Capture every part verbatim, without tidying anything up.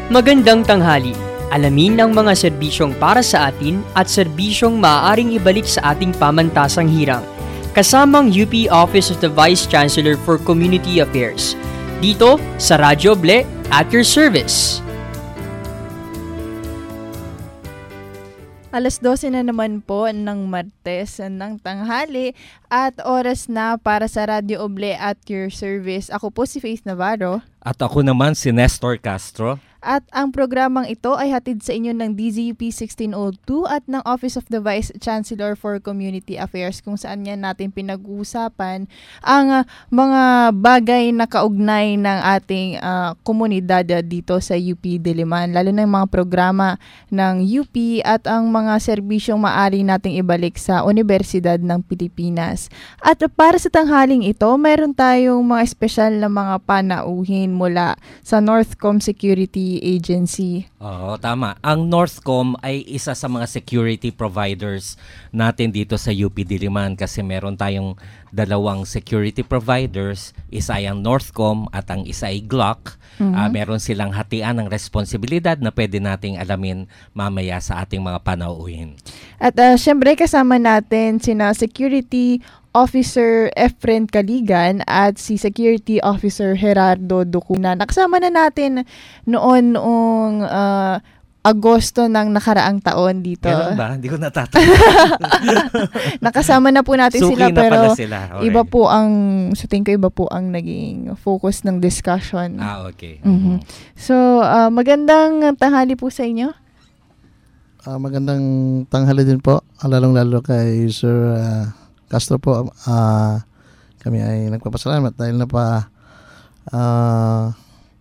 Magandang tanghali. Alamin ang mga serbisyong para sa atin at serbisyong maaaring ibalik sa ating pamantasang hirang. Kasamang U P Office of the Vice Chancellor for Community Affairs. Dito sa Radyo Ble at your service. Alas dose na naman po ng Martes ng tanghali at oras na para sa Radyo Oble at your service. Ako po si Faith Navarro. At ako naman si Nestor Castro. At ang programang ito ay hatid sa inyo ng D Z U P sixteen oh two at ng Office of the Vice Chancellor for Community Affairs, kung saan yan natin pinag-uusapan ang uh, mga bagay na kaugnay ng ating uh, komunidad uh, dito sa U P Diliman, lalo na yung mga programa ng U P at ang mga serbisyong maaari nating ibalik sa Universidad ng Pilipinas. At uh, para sa tanghaling ito, mayroon tayong mga espesyal na mga panauhin mula sa Northcom Security Agency. Oo, tama. Ang Northcom ay isa sa mga security providers natin dito sa U P Diliman kasi meron tayong dalawang security providers. Isa ay ang Northcom at ang isa ay Glock. Mm-hmm. Uh, meron silang hatian ng responsibilidad na pwede nating alamin mamaya sa ating mga panauhin. At uh, syempre kasama natin sina Security Officer Efren Caligan at si Security Officer Gerardo Ducuna. Nakasama na natin noon noong uh, Agosto ng nakaraang taon dito. Meron ba? Hindi ko natatanda. Nakasama na po natin Suki sila na pero pala sila. Okay. Iba po ang, sa tingin ko iba po ang naging focus ng discussion. Ah, okay. Mm-hmm. So, uh, magandang tanghali po sa inyo. Uh, magandang tanghali din po. Lalong-lalo kay Sir uh, Castro po. Uh, kami ay nagpapasalamat dahil na pa uh,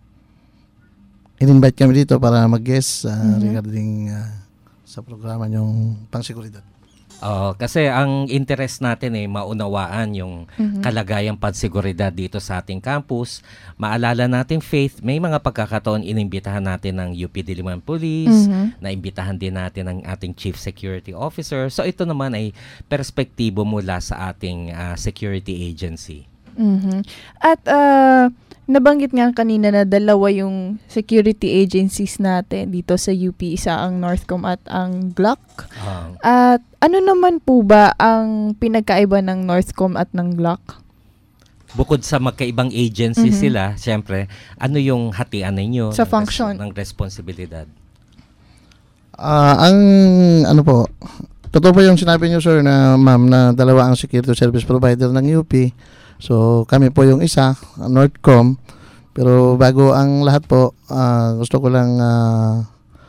in-invite kami dito para mag-guest uh, mm-hmm. regarding uh, sa programa yung pang-seguridad. Oh, kasi ang interest natin ay maunawaan yung mm-hmm. kalagayang panseguridad dito sa ating campus. Maalala natin, Faith, may mga pagkakataon inimbitahan natin ng U P Diliman Police, mm-hmm. naimbitahan din natin ng ating Chief Security Officer. So ito naman ay perspektibo mula sa ating uh, security agency. Mm-hmm. At uh, nabanggit nga kanina na dalawa yung security agencies natin dito sa U P, isa ang Northcom at ang Glock. Uh, at ano naman po ba ang pinagkaiba ng Northcom at ng Glock? Bukod sa magkaibang agency mm-hmm. sila, siyempre, ano yung hatian ninyo sa ng function res- ng responsibilidad? Uh, ang ano po, totoo po yung sinabi niyo, sir, na ma'am, na dalawa ang security service provider ng U P. So, kami po yung isa, Northcom. Pero bago ang lahat po, uh, gusto ko lang uh,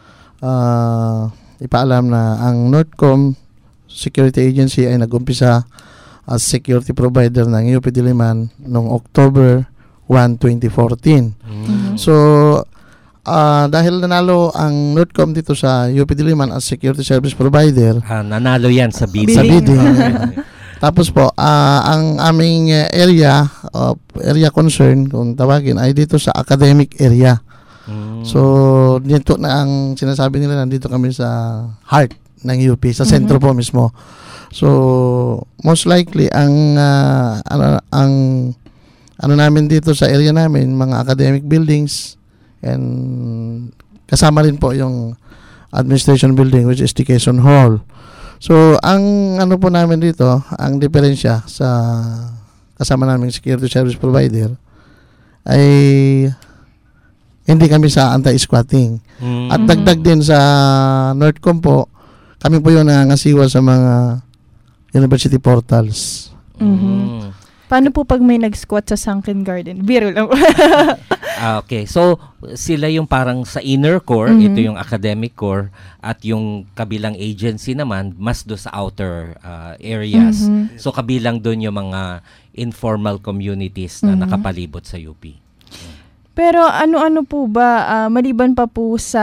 uh, ipaalam na ang Northcom Security Agency ay nag-umpisa as security provider ng U P Diliman noong October first, twenty fourteen. Mm-hmm. So, uh, dahil nanalo ang Northcom dito sa U P Diliman as security service provider. Ah, nanalo yan sa bidding. Sa bidding. Tapos po, uh, ang aming uh, area, uh, area concern, kung tawagin, ay dito sa academic area. Mm. So, dito na ang sinasabi nila, nandito kami sa heart ng U P, sa sentro mm-hmm. po mismo. So, most likely, ang, uh, ano, ang ano namin dito sa area namin, mga academic buildings, and kasama rin po yung administration building, which is the Quezon Hall. So, ang ano po namin dito, ang diferensya sa kasama naming security service provider ay hindi kami sa anti-squatting. Mm-hmm. At dagdag din sa Northcom po, kami po yung nangangasiwa sa mga university portals. Mm-hmm. Paano po pag may nag-squat sa sunken garden? Biro lang. Ah, okay. So, sila yung parang sa inner core, mm-hmm. ito yung academic core, at yung kabilang agency naman, mas do sa outer uh, areas. Mm-hmm. So, kabilang doon yung mga informal communities na mm-hmm. nakapalibot sa U P. Pero ano-ano po ba, uh, maliban pa po sa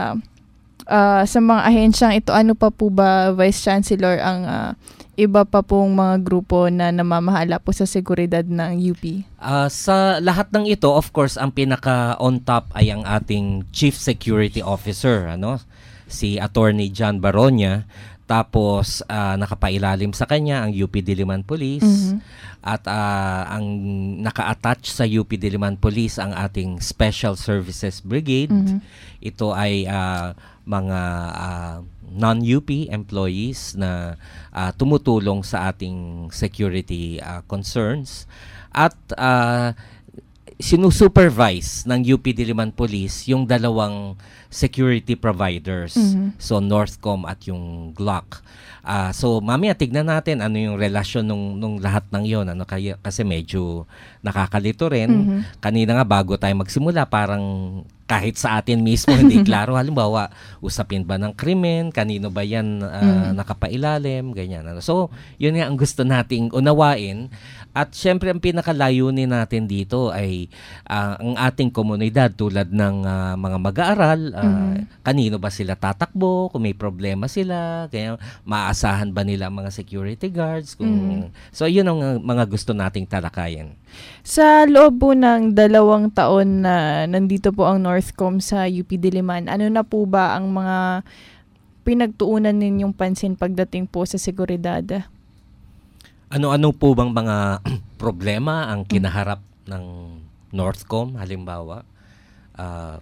uh, sa mga ahensyang ito, ano pa po ba, Vice Chancellor, ang uh, iba pa pong mga grupo na namamahala po sa seguridad ng U P? Uh, sa lahat ng ito, of course, ang pinaka on top ay ang ating Chief Security Officer, ano? Si Attorney John Baronia, Tapos uh, nakapailalim sa kanya ang U P Diliman Police mm-hmm. at uh, ang naka-attach sa U P Diliman Police ang ating Special Services Brigade. Mm-hmm. Ito ay uh, mga uh, non-U P employees na uh, tumutulong sa ating security uh, concerns at uh, sinusupervise ng U P Diliman Police yung dalawang security providers. Mm-hmm. So Northcom at yung Glock. Uh, so mamaya tignan natin ano yung relasyon nung nung lahat ng yon, ano kaya kasi medyo nakakalito rin. Mm-hmm. Kanina nga bago tayo magsimula parang kahit sa atin mismo hindi klaro, halimbawa usapin ba ng krimen, kanino ba yan uh, mm-hmm. nakapailalim, ganyan. Ano. So yun nga ang gusto nating unawain. At syempre ang pinakalayunin natin dito ay uh, ang ating komunidad tulad ng uh, mga mag-aaral, uh, mm-hmm. kanino ba sila tatakbo, kung may problema sila, kaya maaasahan ba nila ang mga security guards. Kung, mm-hmm. So yun ang uh, mga gusto nating talakayin. Sa loob po ng dalawang taon na nandito po ang Northcom sa U P Diliman, ano na po ba ang mga pinagtuunan ninyong pansin pagdating po sa seguridad? Ano-ano po bang mga problema ang kinaharap ng Northcom halimbawa? Uh,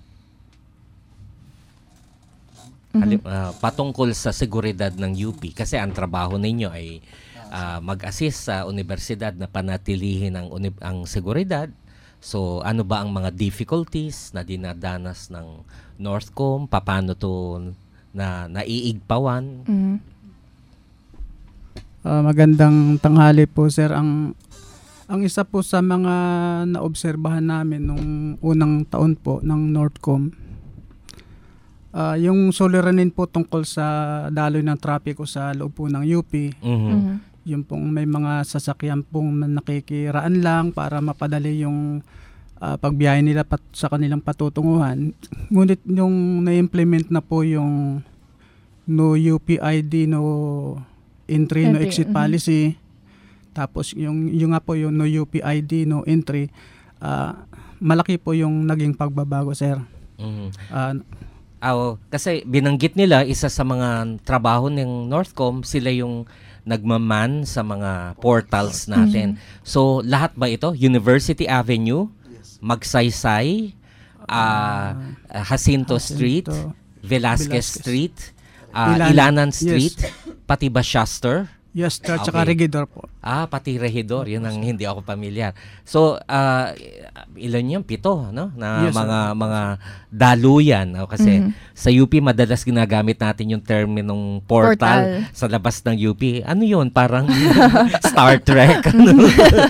halim, uh, patungkol sa seguridad ng U P kasi ang trabaho ninyo ay uh, mag-assist sa universidad na panatilihin ang, uni- ang seguridad. So ano ba ang mga difficulties na dinadanas ng Northcom? Paano to na naiigpawan? Mm-hmm. Uh, magandang tanghali po sir. Ang ang isa po sa mga naobserbahan namin nung unang taon po ng Northcom, uh, yung suliranin po tungkol sa daloy ng trapiko sa loob po ng U P. Mm-hmm. Mm-hmm. Yung pong may mga sasakyan pong nakikiraan lang para mapadali yung uh, pagbiyahe nila pat sa kanilang patutunguhan. Ngunit yung na-implement na po yung no U P I D, no entry, no exit mm-hmm. policy, tapos yung yung nga po yung no U P I D, no entry, uh, malaki po yung naging pagbabago sir. Mm-hmm. uh, oh, kasi binanggit nila isa sa mga trabaho ng Northcom, sila yung nagmaman sa mga portals natin. Mm-hmm. So lahat ba ito? University Avenue, Magsaysay, uh, uh, Jacinto Street, Velasquez, Velasquez. Street, uh, Ilan- Ilanan Street, yes. Pati ba Shuster? Yes, sir, okay. Tsaka Regidor po. Ah, pati Regidor, yun ang hindi ako pamilyar. So, uh, ilan yung pito, no? Na yes, mga sir. mga daluyan. No? Kasi mm-hmm. sa U P, madalas ginagamit natin yung terminong portal, portal sa labas ng U P. Ano yun? Parang Star Trek. Ano?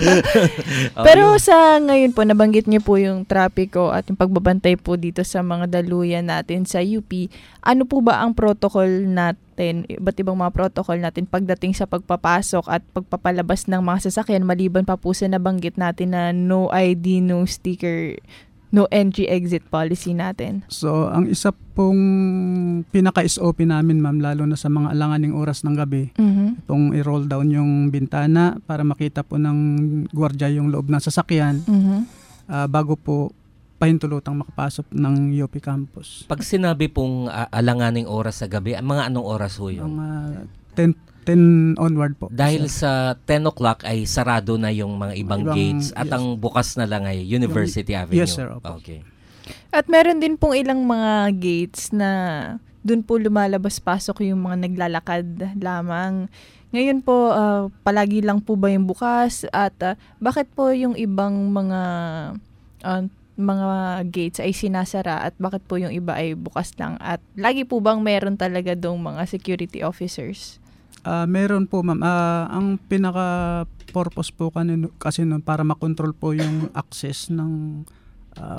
Oh, pero yun. Sa ngayon po, nabanggit niyo po yung trapiko at yung pagbabantay po dito sa mga daluyan natin sa U P. Ano po ba ang protocol natin, iba't ibang mga protocol natin pagdating sa pagpapasok at pagpapalabas ng mga sasakyan, maliban pa po sa nabanggit natin na no I D, no sticker, no entry exit policy natin? So, ang isa pong pinaka-S O P namin ma'am, lalo na sa mga alanganing oras ng gabi, mm-hmm. itong i-roll down yung bintana para makita po ng gwardiya yung loob ng sasakyan, mm-hmm. uh, bago po pahintulutang makapasok ng U P campus. Pag sinabi pong uh, alanganing oras sa gabi, mga anong oras ho yun? Mga ten, ten onward po. Dahil sa ten o'clock ay sarado na yung mga ibang, ibang gates at yes. ang bukas na lang ay University yung, Avenue. Yes, sir. Opo. Okay. At meron din pong ilang mga gates na dun po lumalabas-pasok yung mga naglalakad lamang. Ngayon po, uh, palagi lang po ba yung bukas? At uh, bakit po yung ibang mga uh, mga gates ay sinasara at bakit po yung iba ay bukas lang? At lagi po bang meron talaga dong mga security officers? Uh, meron po ma'am. Uh, ang pinaka-purpose po kanino, kasi nun para makontrol po yung access ng uh,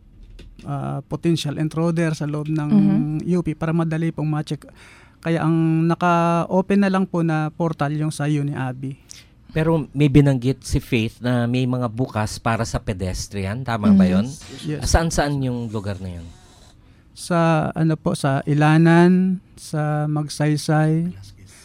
uh, potential intruder sa loob ng mm-hmm. U P para madali pong ma-check. Kaya ang naka-open na lang po na portal yung sa UniAbi. Pero may binanggit si Faith na may mga bukas para sa pedestrian. Tama mm-hmm. ba yun? Yes. Saan-saan yung lugar na yun? Sa ano po, sa Ilanan, sa Magsaysay,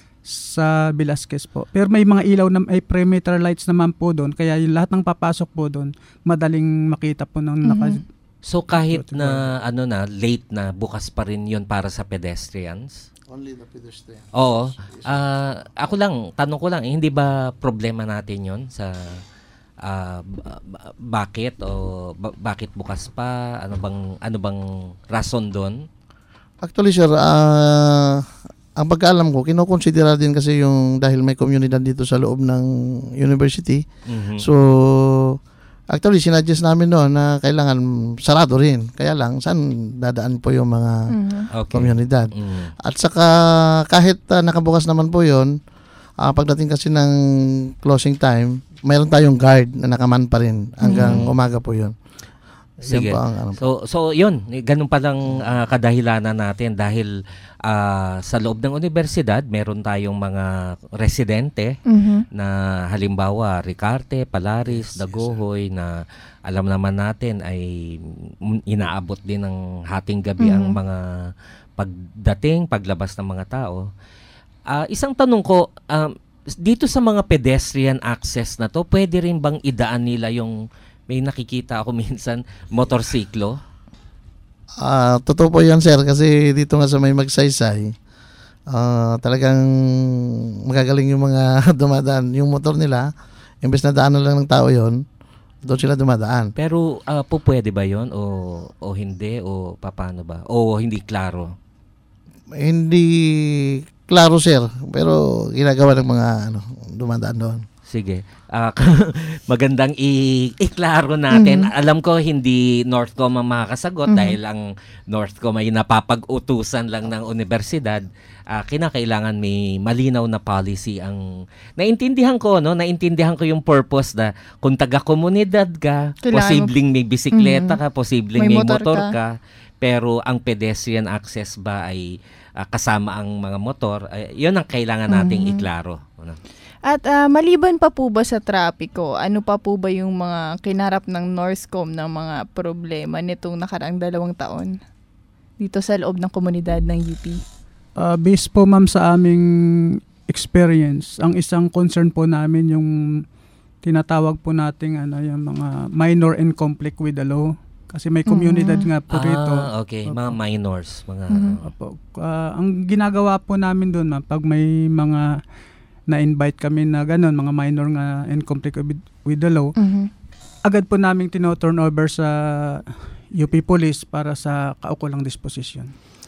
sa Velasquez po. Pero may mga ilaw na may perimeter lights naman po doon. Kaya yung lahat ng papasok po doon, madaling makita po ng mm-hmm. naka... So kahit na ano na late na, bukas pa rin yun para sa pedestrians? Only the pedestrian. Oo. Ah, ako lang, tanong ko lang, eh, hindi ba problema natin 'yon sa ah, ba- ba- bakit o ba- bakit bukas pa? Ano bang ano bang rason doon? Actually, sir, ah, ang pagkaalam ko, kinokonsidera din kasi yung dahil may komunidad dito sa loob ng university. Mhm. So, actually, sinuggest namin noon na kailangan sarado rin. Kaya lang, saan dadaan po yung mga Mhm. Okay. komunidad. Mm. At saka, kahit ah, nakabukas naman po yun, ah, pagdating kasi ng closing time, mayroon tayong guard na nakaman pa rin hanggang umaga po yun. Sige. Yan po ang ano. So so 'yun, ganun pa lang ah, kadahilanan natin dahil ah, sa loob ng universidad meron tayong mga residente Mhm. na halimbawa Ricarte, Palaris, Dagohoy na alam naman natin ay mm, inaabot din ng hating gabi ang Mhm. mga pagdating, paglabas ng mga tao. Ah, isang tanong ko, um, dito sa mga pedestrian access na to, pwede rin bang idaan nila yung may nakikita ako minsan motorsiklo? Ah, totoo po yan, sir, kasi dito nga sa may magsaysay, ah, talagang magagaling yung mga dumadaan. Yung motor nila, imbes na daanan lang ng tao yon, doon sila dumadaan. Pero ah, po pwede ba 'yon o o hindi o paano ba? O hindi klaro? Hindi klaro, sir, pero ginagawa ng mga ano, dumadaan doon. Sige. Ah, magandang i- iklaro natin. Alam ko hindi Northcom ang makakasagot dahil ang Northcom ay napapag-utusan lang ng universidad. Ah, kinakailangan may malinaw na policy ang naintindihan ko no, naintindihan ko yung purpose na kung taga-komunidad ka, Kailangan mo- posibleng may bisikleta ka, posibleng May may, motor motor, ka. ka. Pero ang pedestrian access ba ay ah, kasama ang mga motor? Ay, 'yun ang kailangan nating iklaro. Ano? At ah, maliban pa po ba sa trapiko, ano pa po ba yung mga kinarap ng Northcom ng mga problema nitong nakaraang dalawang taon dito sa loob ng komunidad ng U P? Uh, based po ma'am sa aming experience, ang isang concern po namin yung tinatawag po nating ano, yung mga minor in conflict with the law. Kasi may komunidad nga po rito. Ah, okay. Mga minors. Mga, Opo. Ah, ang ginagawa po namin doon ma'am, pag may mga na-invite kami na ganun, mga minor nga in conflict with, with the law, Mhm. agad po namin tino-turn over sa U P Police para sa kaukulang disposition.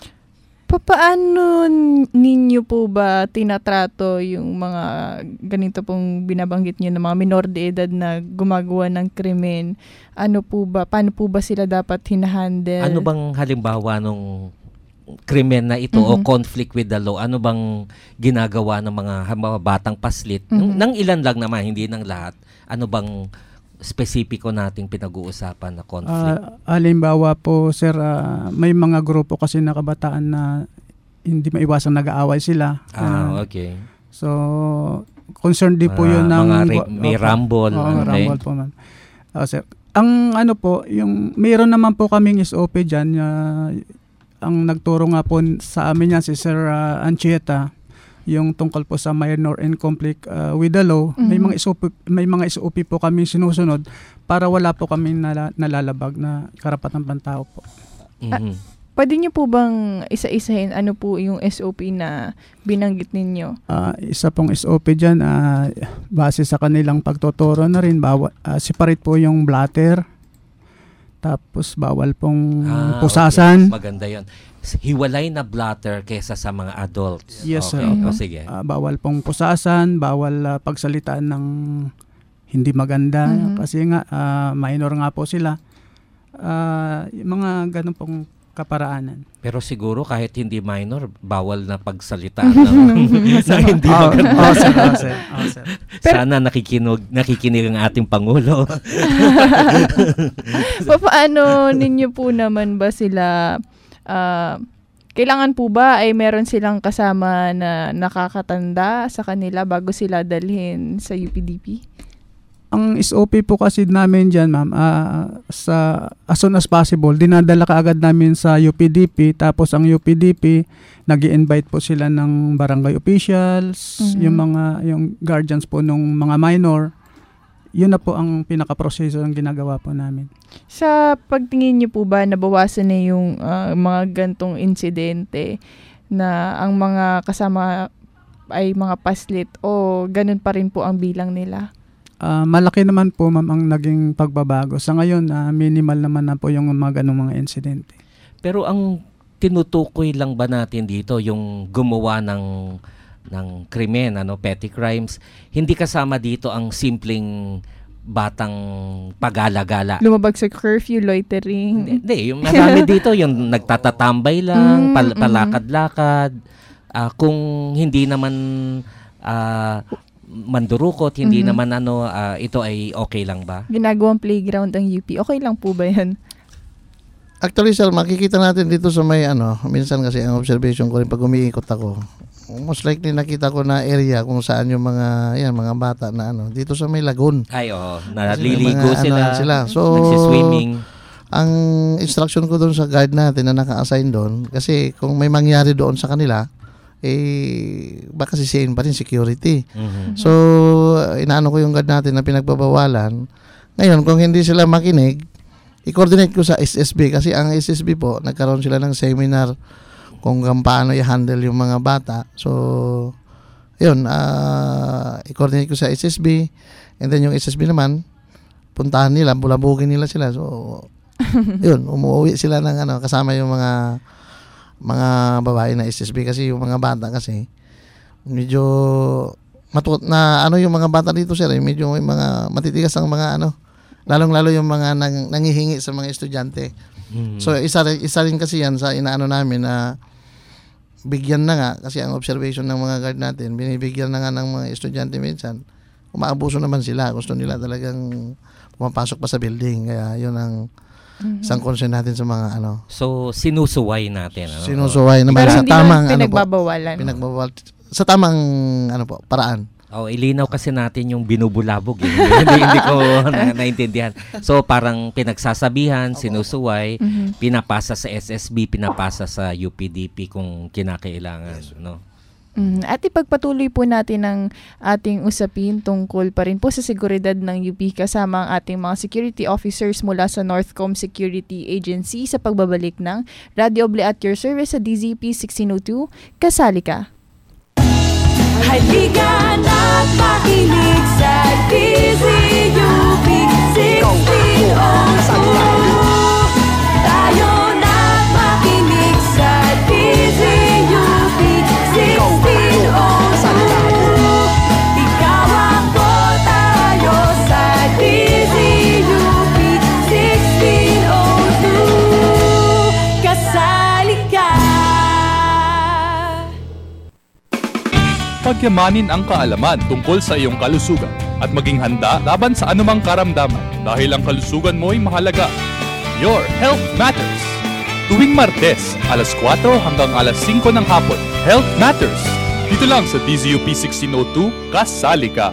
Papaano ninyo po ba tinatrato yung mga ganito pong binabanggit nyo ng mga minor de edad na gumagawa ng krimen? Ano po ba, paano po ba sila dapat hinahandle? ano bang halimbawa nung krimen na ito o Mhm. conflict with the law? Ano bang ginagawa ng mga halimbawa batang paslit? Mhm. Ng, ng ilan lang naman, hindi ng lahat. Ano bang spesipiko nating pinag-uusapan na conflict? Ah, halimbawa po sir, ah, may mga grupo kasi na kabataan na hindi maiwasang nag-aaway sila. ah, Ah, okay. so, concerned din po Mga- yun ng... mga ri- may Opo. rumble, Oo, okay. rumble po man. Ah, sir. Ang ano po, yung mayroon naman po kaming S O P dyan, ah, ang nagturo nga po sa amin yan si Sir ah, Anchieta, yung tungkol po sa minor in conflict ah, with the law. May Mhm. mga S O P, may mga S O P po kami sinusunod para wala po kami nala, nalalabag na karapatang pantao po. Mhm. Pwede nyo po bang isa-isahin ano po yung S O P na binanggit ninyo? Ah, isa pong S O P dyan, ah, base sa kanilang pagtuturo na rin, bawal, ah, separate po yung blatter, tapos bawal pong Ah, pusasan. okay. Maganda yun. Hiwalay na blatter kaysa sa mga adults. Yes, sir. Okay. Mhm. O, sige. Ah, bawal pong pusasan, bawal ah, pagsalitaan ng hindi maganda Mhm. kasi nga ah, minor nga po sila. Ah, yung mga ganun pong kaparaanan. Pero siguro kahit hindi minor, bawal na pagsalitaan ng, ng hindi Oh, maganda. oh, sir, oh, sir, oh, sir. Sana nakikinig, nakikinig ang ating Pangulo. Paano ninyo po naman ba sila, ah, kailangan po ba ay meron silang kasama na nakakatanda sa kanila bago sila dalhin sa U P D P? Ang S O P po kasi namin dyan, ma'am, ah, sa as soon as possible, dinadala ka agad namin sa U P D P, tapos ang U P D P, nag-i-invite po sila ng barangay officials, Mhm. yung mga, yung guardians po nung mga minor. Yun na po ang pinaka-proseso ng ginagawa po namin. Sa pagtingin niyo po ba nabawasan na yung ah, mga gantong insidente na ang mga kasama ay mga paslit o ganun pa rin po ang bilang nila? Uh, malaki naman po ma'am ang naging pagbabago. Sa ngayon, uh, minimal naman na po yung mga ganung mga insidente. Pero ang tinutukoy lang ba natin dito yung gumawa ng ng krimen, ano, petty crimes, hindi kasama dito ang simpleng batang pagala-gala. Lumabag sa curfew, loitering. Hindi, yung marami dito yung nagtatatambay lang, pal- palakad-lakad. Uh, kung hindi naman uh, mandurukot, hindi mm-hmm. naman ano, uh, ito ay okay lang ba? Ginagawang playground ang U P. Okay lang po ba yan? Actually, sir, makikita natin dito sa may ano, minsan kasi ang observation ko rin pag umiikot ako, most likely nakita ko na area kung saan yung mga yan, mga bata na ano, dito sa may lagoon. Ay, oo. Naliligo sila. Ano, sila. So, nagsiswimming. Ang instruction ko doon sa guard natin na naka-assign doon, kasi kung may mangyari doon sa kanila, eh, baka sisihin pa rin security. Mm-hmm. So, inaano ko yung guard natin na pinagbabawalan. Ngayon, kung hindi sila makinig, i-coordinate ko sa S S B kasi ang S S B po, nagkaroon sila ng seminar kung paano i-handle yung mga bata. So, yun, uh, i-coordinate ko sa S S B and then yung S S B naman, puntahan nila, bulabugin nila sila. So, yun, umuwi sila ng ano, kasama yung mga mga babae na S S B kasi yung mga bata kasi medyo matut na ano yung mga bata dito sir, eh, medyo may mga matitigas ang mga ano, lalong-lalo yung mga nang, nangihingi sa mga estudyante. Mm-hmm. So isa isa rin kasi yan sa inaano namin na bigyan na nga kasi ang observation ng mga guard natin, binibigyan na nga ng mga estudyante minsan, umaabuso naman sila, gusto nila talagang pumapasok pa sa building, kaya yun ang mm-hmm. isang concern natin sa mga ano. So sinusuway natin, ano? Sinusuway naman pero sa tamang ano pinagbabawalan. Po, pinagbabawal sa tamang ano po, paraan. Oh, ilinaw kasi natin yung binubulabog eh. hindi, hindi ko na, naintindihan. So parang pinagsasabihan, sinusuway, mm-hmm. pinapasa sa S S B, pinapasa sa U P D P kung kinakailangan, yes, no? Mm, at ipagpatuloy po natin ang ating usapin tungkol pa rin po sa seguridad ng U P kasama ang ating mga security officers mula sa Northcom Security Agency sa pagbabalik ng Radio Oble at your service sa D Z U P sixteen oh two. Kasali ka! Halika na't makinig sa D Z U P sixteen oh two. Tayo na't makinig sa D Z U P sixteen oh two. Ikaw ako, tayo sa D Z U P sixteen oh two. Kasali ka! Pagyamanin ang kaalaman tungkol sa iyong kalusugan at maging handa laban sa anumang karamdaman dahil ang kalusugan mo ay mahalaga. Your Health Matters. Tuwing Martes, alas kwatro hanggang alas singko ng hapon. Health Matters. Dito lang sa D Z U P sixteen oh two, kasali ka.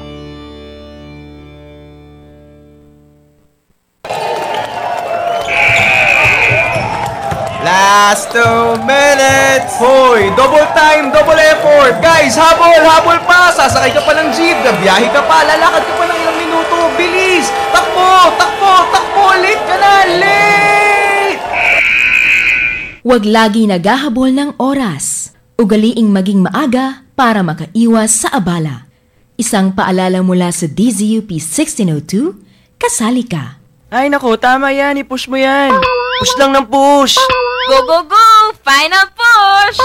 Last two minutes! Hoy, double time, double effort! Guys, habol, habol pa! Sasakay ka pa ng jeep, gabiyahe ka pa, lalakad ka pa ng ilang minuto, bilis! Takbo, takbo, takbo! Late ka na, late! Huwag lagi naghahabol ng oras. Ugaliing maging maaga para makaiwas sa abala. Isang paalala mula sa D Z U P sixteen oh two, kasali ka. Ay nako, tama yan, i-push mo yan. Push lang ng push! Go, go, go! Final push!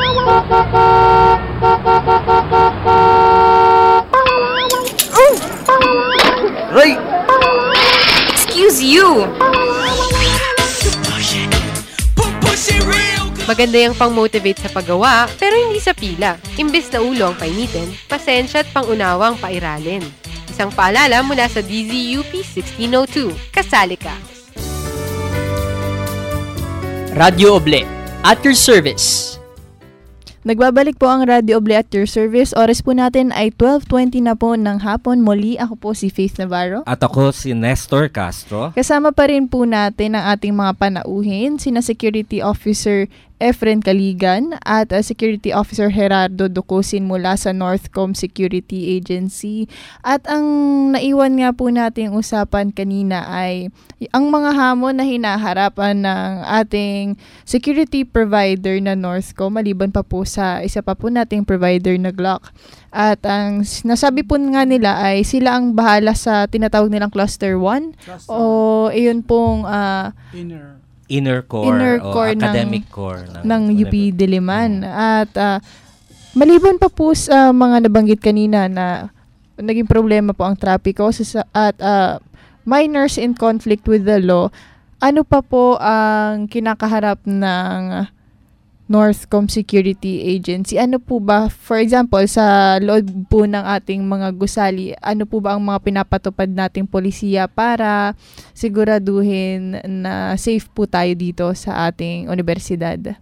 Ray! Excuse you! Maganda yung pang-motivate sa paggawa, pero hindi sa pila. Imbes na ulo ang painitin, pasensya at pangunawang pairalin. Isang paalala mula sa D Z U P sixteen oh two. Kasali ka! Radio Oble, at your service. Nagbabalik po ang Radio Oble at your service. Oras po natin ay twelve twenty na po ng hapon. Muli, ako po si Faith Navarro. At ako si Nestor Castro. Kasama pa rin po natin ang ating mga panauhin, sina Security Officer Efren Caligan at uh, Security Officer Gerardo Ducusin mula sa Northcom Security Agency. At ang naiwan nga po nating usapan kanina ay ang mga hamon na hinaharapan ng ating security provider na Northcom maliban pa po sa isa pa po nating provider na Glock. At ang nasabi po nga nila ay sila ang bahala sa tinatawag nilang Cluster one o iyon pong uh, Inner inner core inner o core academic ng, core ng, ng U P Diliman. Hmm. At uh, maliban pa po sa mga nabanggit kanina na naging problema po ang trapiko at uh, minors in conflict with the law, ano pa po ang kinakaharap ng Northcom Security Agency? Ano po ba, for example, sa loob po ng ating mga gusali, ano po ba ang mga pinapatupad nating polisiya para siguraduhin na safe po tayo dito sa ating universidad?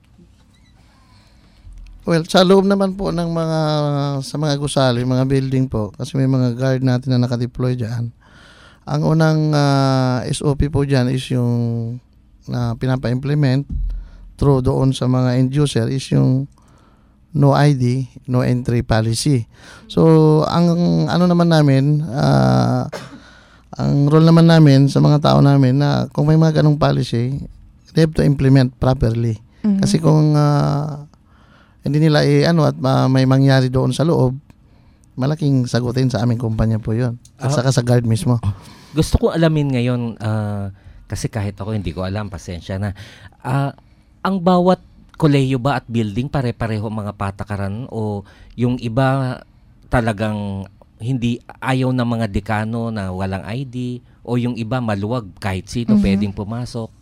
Well, sa loob naman po ng mga, sa mga gusali, mga building po, kasi may mga guard natin na nakadeploy dyan. Ang unang uh, S O P po dyan is yung na uh, pinapa-implement through doon sa mga end user is yung no I D, no entry policy. So, ang ano naman namin, uh, ang role naman namin sa mga tao namin na kung may mga ganong policy, they have to implement properly. Mm-hmm. Kasi kung uh, hindi nila i ano at uh, may mangyari doon sa loob, malaking sagutin sa aming kumpanya po yun. At saka sa guard mismo. Gusto ko alamin ngayon, uh, kasi kahit ako hindi ko alam, pasensya na, uh, ang bawat kolehiyo ba at building pare-pareho mga patakaran o yung iba talagang hindi ayaw ng mga dekano na walang I D o yung iba maluwag kahit sino mm-hmm. pwedeng pumasok?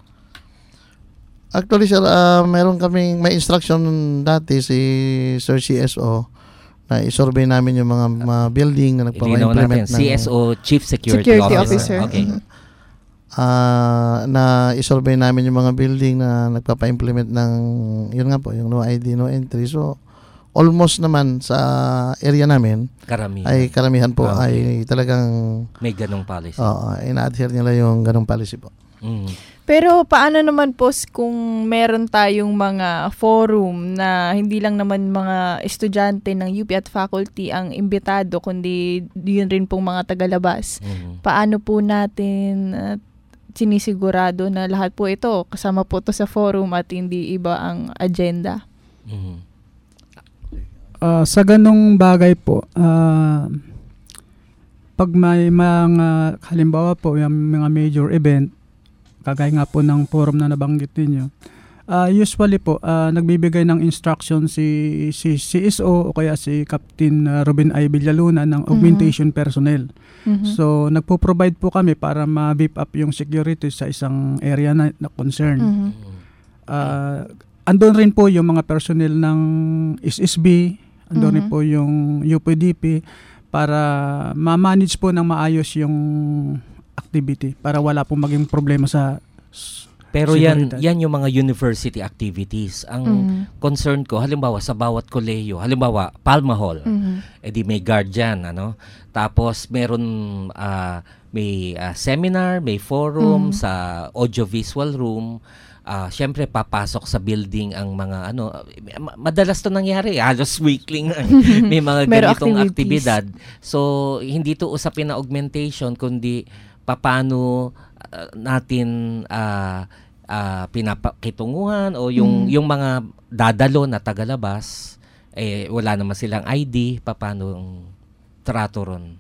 Actually sir, uh, meron kaming may instruction dati si Sir C S O na i-survey namin yung mga, mga building na nagpa-implement ng C S O, Chief Security, Security Officer. Officer. Okay. Mm-hmm. Uh, na i-survey namin yung mga building na nagpapa-implement ng yun nga po, yung no I D, no entry. So, almost naman sa area namin karamihan. ay karamihan po okay. ay talagang may ganong policy. Oo, uh, ina-adhere nila yung ganong policy po. Mm. Pero paano naman po kung meron tayong mga forum na hindi lang naman mga estudyante ng U P at faculty ang imbitado, kundi yun rin pong mga tagalabas. Mm. Paano po natin uh, sinisigurado na lahat po ito kasama po to sa forum at hindi iba ang agenda? Mm-hmm. Uh, sa ganong bagay po, uh, pag may mga halimbawa po yung mga major event, kagaya nga po ng forum na nabanggit ninyo, uh, usually po uh, nagbibigay ng instruction si, si C S O o kaya si Captain uh, Ruben I. Villaluna ng augmentation mm-hmm. personnel. Mm-hmm. So, nagpo-provide po kami para ma-beef up yung security sa isang area na, na concern. Mm-hmm. Uh, andun rin po yung mga personnel ng S S B, andun mm-hmm. rin po yung U P D P para ma-manage po ng maayos yung activity para wala pong maging problema sa pero yan, yan yung mga university activities. Ang mm-hmm. concern ko, halimbawa sa bawat kolehiyo, halimbawa Palma Hall, mm-hmm. edi may guardian, ano? Tapos meron uh, may uh, seminar, may forum mm-hmm. sa audiovisual room. Uh, Siyempre papasok sa building ang mga ano, madalas to nangyari, halos weekly may mga ganitong aktibidad. So hindi to usapin na augmentation kundi paano uh, natin uh, uh, pinapakitunguhan o yung mm. yung mga dadalo na tagalabas eh wala naman silang I D, paano ang trato ron.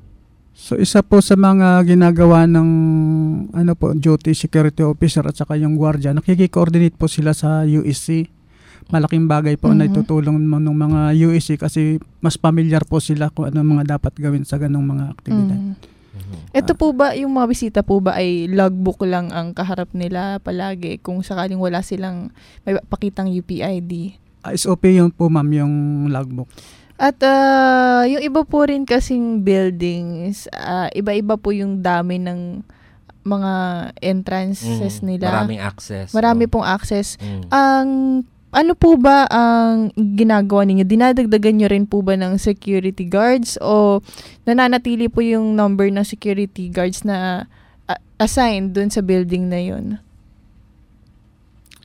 So isa po sa mga ginagawa ng ano po duty security officer at saka yung guardia, nakiki-coordinate po sila sa U S C. Malaking bagay po mm-hmm. na itutulong ng mga U S C kasi mas familiar po sila kung ano mga dapat gawin sa ganong mga aktibidad. Mm-hmm. Ito po ba, yung mga bisita po ba ay logbook lang ang kaharap nila palagi kung sakaling wala silang may pakitang U P I D? S O P yun po ma'am, yung logbook. At uh, yung iba po rin kasing buildings, uh, iba-iba po yung dami ng mga entrances mm, nila. Maraming access. Marami oh. pong access. Mm. Ang ano po ba ang ginagawa ninyo? Dinadagdagan nyo rin po ba ng security guards o nananatili po yung number ng security guards na uh, assigned dun sa building na yun?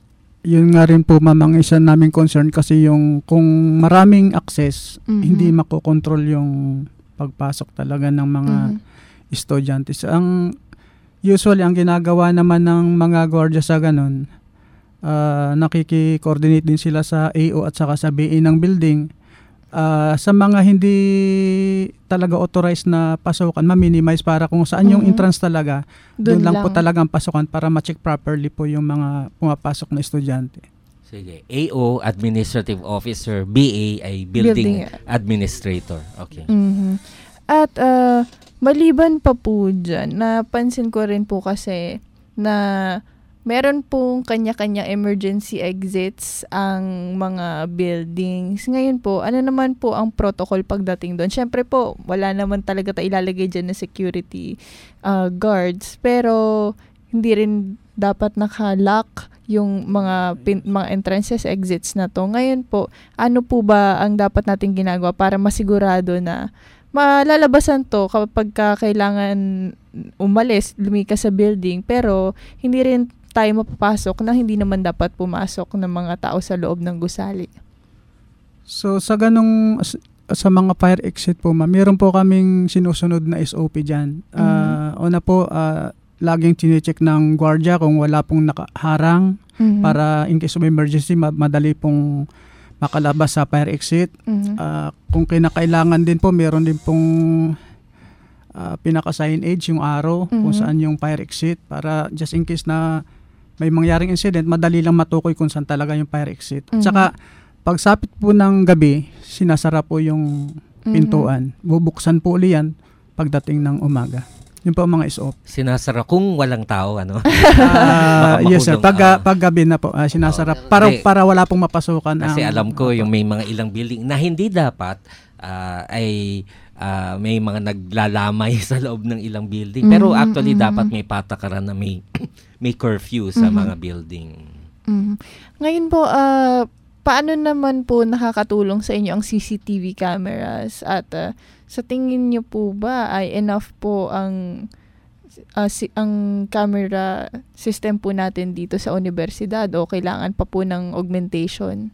yun nga rin po ma'am ang isa naming concern kasi yung kung maraming access, Mhm. hindi makokontrol yung pagpasok talaga ng mga Mhm. estudyante. So, ang usually ang ginagawa naman ng mga gwardiya sa ganun, ah, nakiki-coordinate din sila sa A O at saka sa B A ng building. Ah, sa mga hindi talaga authorized na pasukan, ma-minimize para kung saan yung Mhm. entrance talaga, Doon doon lang, lang. po talaga ang pasukan para ma-check properly po yung mga pumapasok na estudyante. Sige. A O, Administrative Officer. B A ay Building, Building. Administrator. Okay. Mhm. At ah, maliban pa po dyan, napansin ko rin po kasi na meron pong kanya-kanya emergency exits ang mga buildings. Ngayon po, ano naman po ang protocol pagdating doon? Siyempre po, wala naman talaga tayo ilalagay dyan na security ah, guards. Pero hindi rin dapat naka-lock yung mga pin- mga entrances, exits na to. Ngayon po, ano po ba ang dapat nating ginagawa para masigurado na malalabasan to kapag ka kailangan umalis, lumikas sa building, pero hindi rin tayo mapapasok na hindi naman dapat pumasok ng mga tao sa loob ng gusali. So sa ganong s- sa mga fire exit po ma'am, meron po kaming sinusunod na S O P dyan. Ah, una po, ah, laging chinecheck ng gwardiya kung wala pong nakaharang Mhm. para in case of emergency, ma- madali pong makalabas sa fire exit. Mhm. Ah, kung kinakailangan din po, meron din pong ah, pinaka-signage, yung arrow, kung Mhm. saan yung fire exit para just in case na may mangyaring incident, madali lang matukoy kung saan talaga yung fire exit. Mhm. Tsaka, pagsapit po ng gabi, sinasara po yung pintuan. Bubuksan po uli yan pagdating ng umaga. Yun po ang mga S O P. Sinasara kung walang tao, ano? Ah, Baka yes sir, makulong, pag, ah. pag gabi na po, ah, sinasara. Oo. para, Hindi. para wala pong mapasukan. Kasi ang- alam ko yung may mga ilang building na hindi dapat ah, ay ah, may mga naglalamay sa loob ng ilang building. Pero Mhm, actually mhm. dapat may patakaran na may may curfew sa Mhm. mga building. Mhm. Ngayon po, ah, paano naman po nakakatulong sa inyo ang C C T V cameras? At ah, sa tingin niyo po ba ay enough po ang ah, si, ang camera system po natin dito sa universidad o kailangan pa po ng augmentation?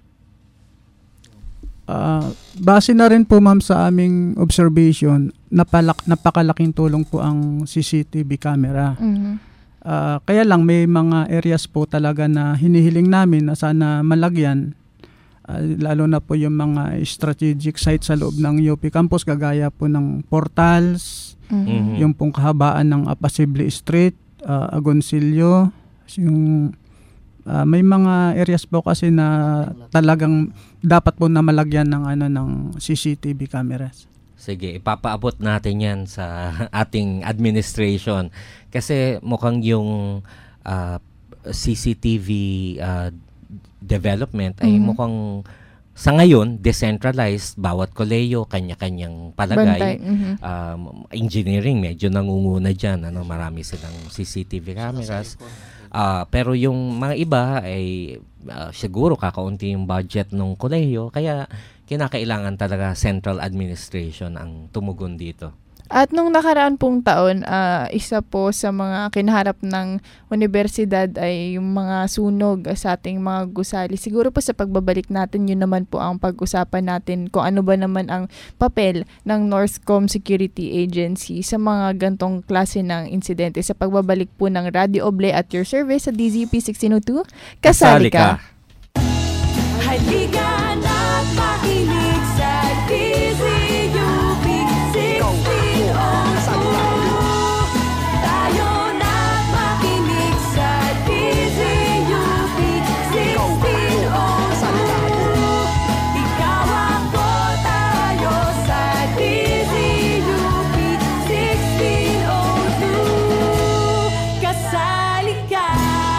Ah, base na rin po ma'am sa aming observation, napalak, napakalaking tulong po ang C C T V camera. Mhm. Ah, kaya lang may mga areas po talaga na hinihiling namin na sana malagyan, ah, lalo na po yung mga strategic sites sa loob ng U P campus, gagaya po ng portals, Mhm. Mhm. yung pong kahabaan ng Apacible Street, uh, Agoncillo, yung ah, may mga areas po kasi na talagang dapat po na malagyan ng ano ng C C T V cameras. Sige, ipapaabot natin yan sa ating administration. Kasi mukhang yung ah, C C T V ah, development ay Mhm. mukhang sa ngayon, decentralized. Bawat koleyo, kanya-kanyang palagay. Bantay. Mhm. Um, engineering, medyo nangunguna dyan. Ano, marami silang C C T V cameras. Ah, pero yung mga iba ay ah, siguro kakaunti yung budget ng kolehiyo, kaya kinakailangan talaga central administration ang tumugon dito. At nung nakaraan pong taon, ah, isa po sa mga kinaharap ng universidad ay yung mga sunog sa ating mga gusali. Siguro po sa pagbabalik natin, yun naman po ang pag-usapan natin kung ano ba naman ang papel ng Northcom Security Agency sa mga gantong klase ng insidente. Sa pagbabalik po ng Radio Oble at your service sa D Z U P sixteen oh two, kasali ka! Halika na't makinig sa D Z U P sixteen oh two. Tayo na't makinig sa D Z U P sixteen oh two. Ikaw ako, tayo sa D Z U P sixteen oh two. Kasali ka!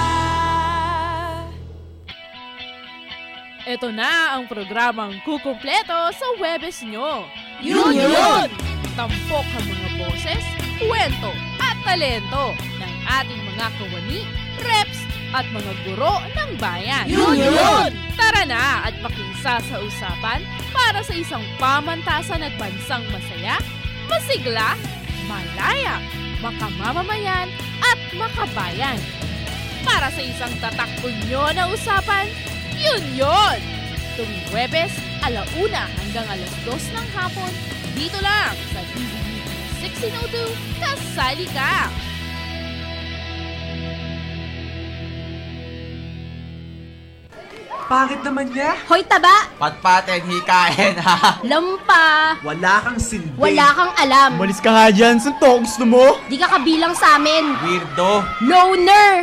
Ito na ang programang kukumpleto sa Webes nyo. Yun yun! Tampok ang mga boses, kwento at talento ng ating mga kawani, reps at mga guro ng bayan. Yun yun! Tara na at pakisa sa usapan para sa isang pamantasan at bansang masaya, masigla, malaya, makamamamayan at makabayan. para sa isang tatakbo nyo na usapan, yun yun! Tuwing Huwebes, alauna hanggang alas dos ng hapon, dito lang sa D Z U P sixteen oh two, kasali ka! Pangit naman niya. Hoy, taba! Patpaten, hikain ha. Lampa! Wala kang silbi. Wala kang alam. Umalis ka nga dyan. Suntok, gusto mo? Di ka kabilang sa amin. Weirdo. Loner!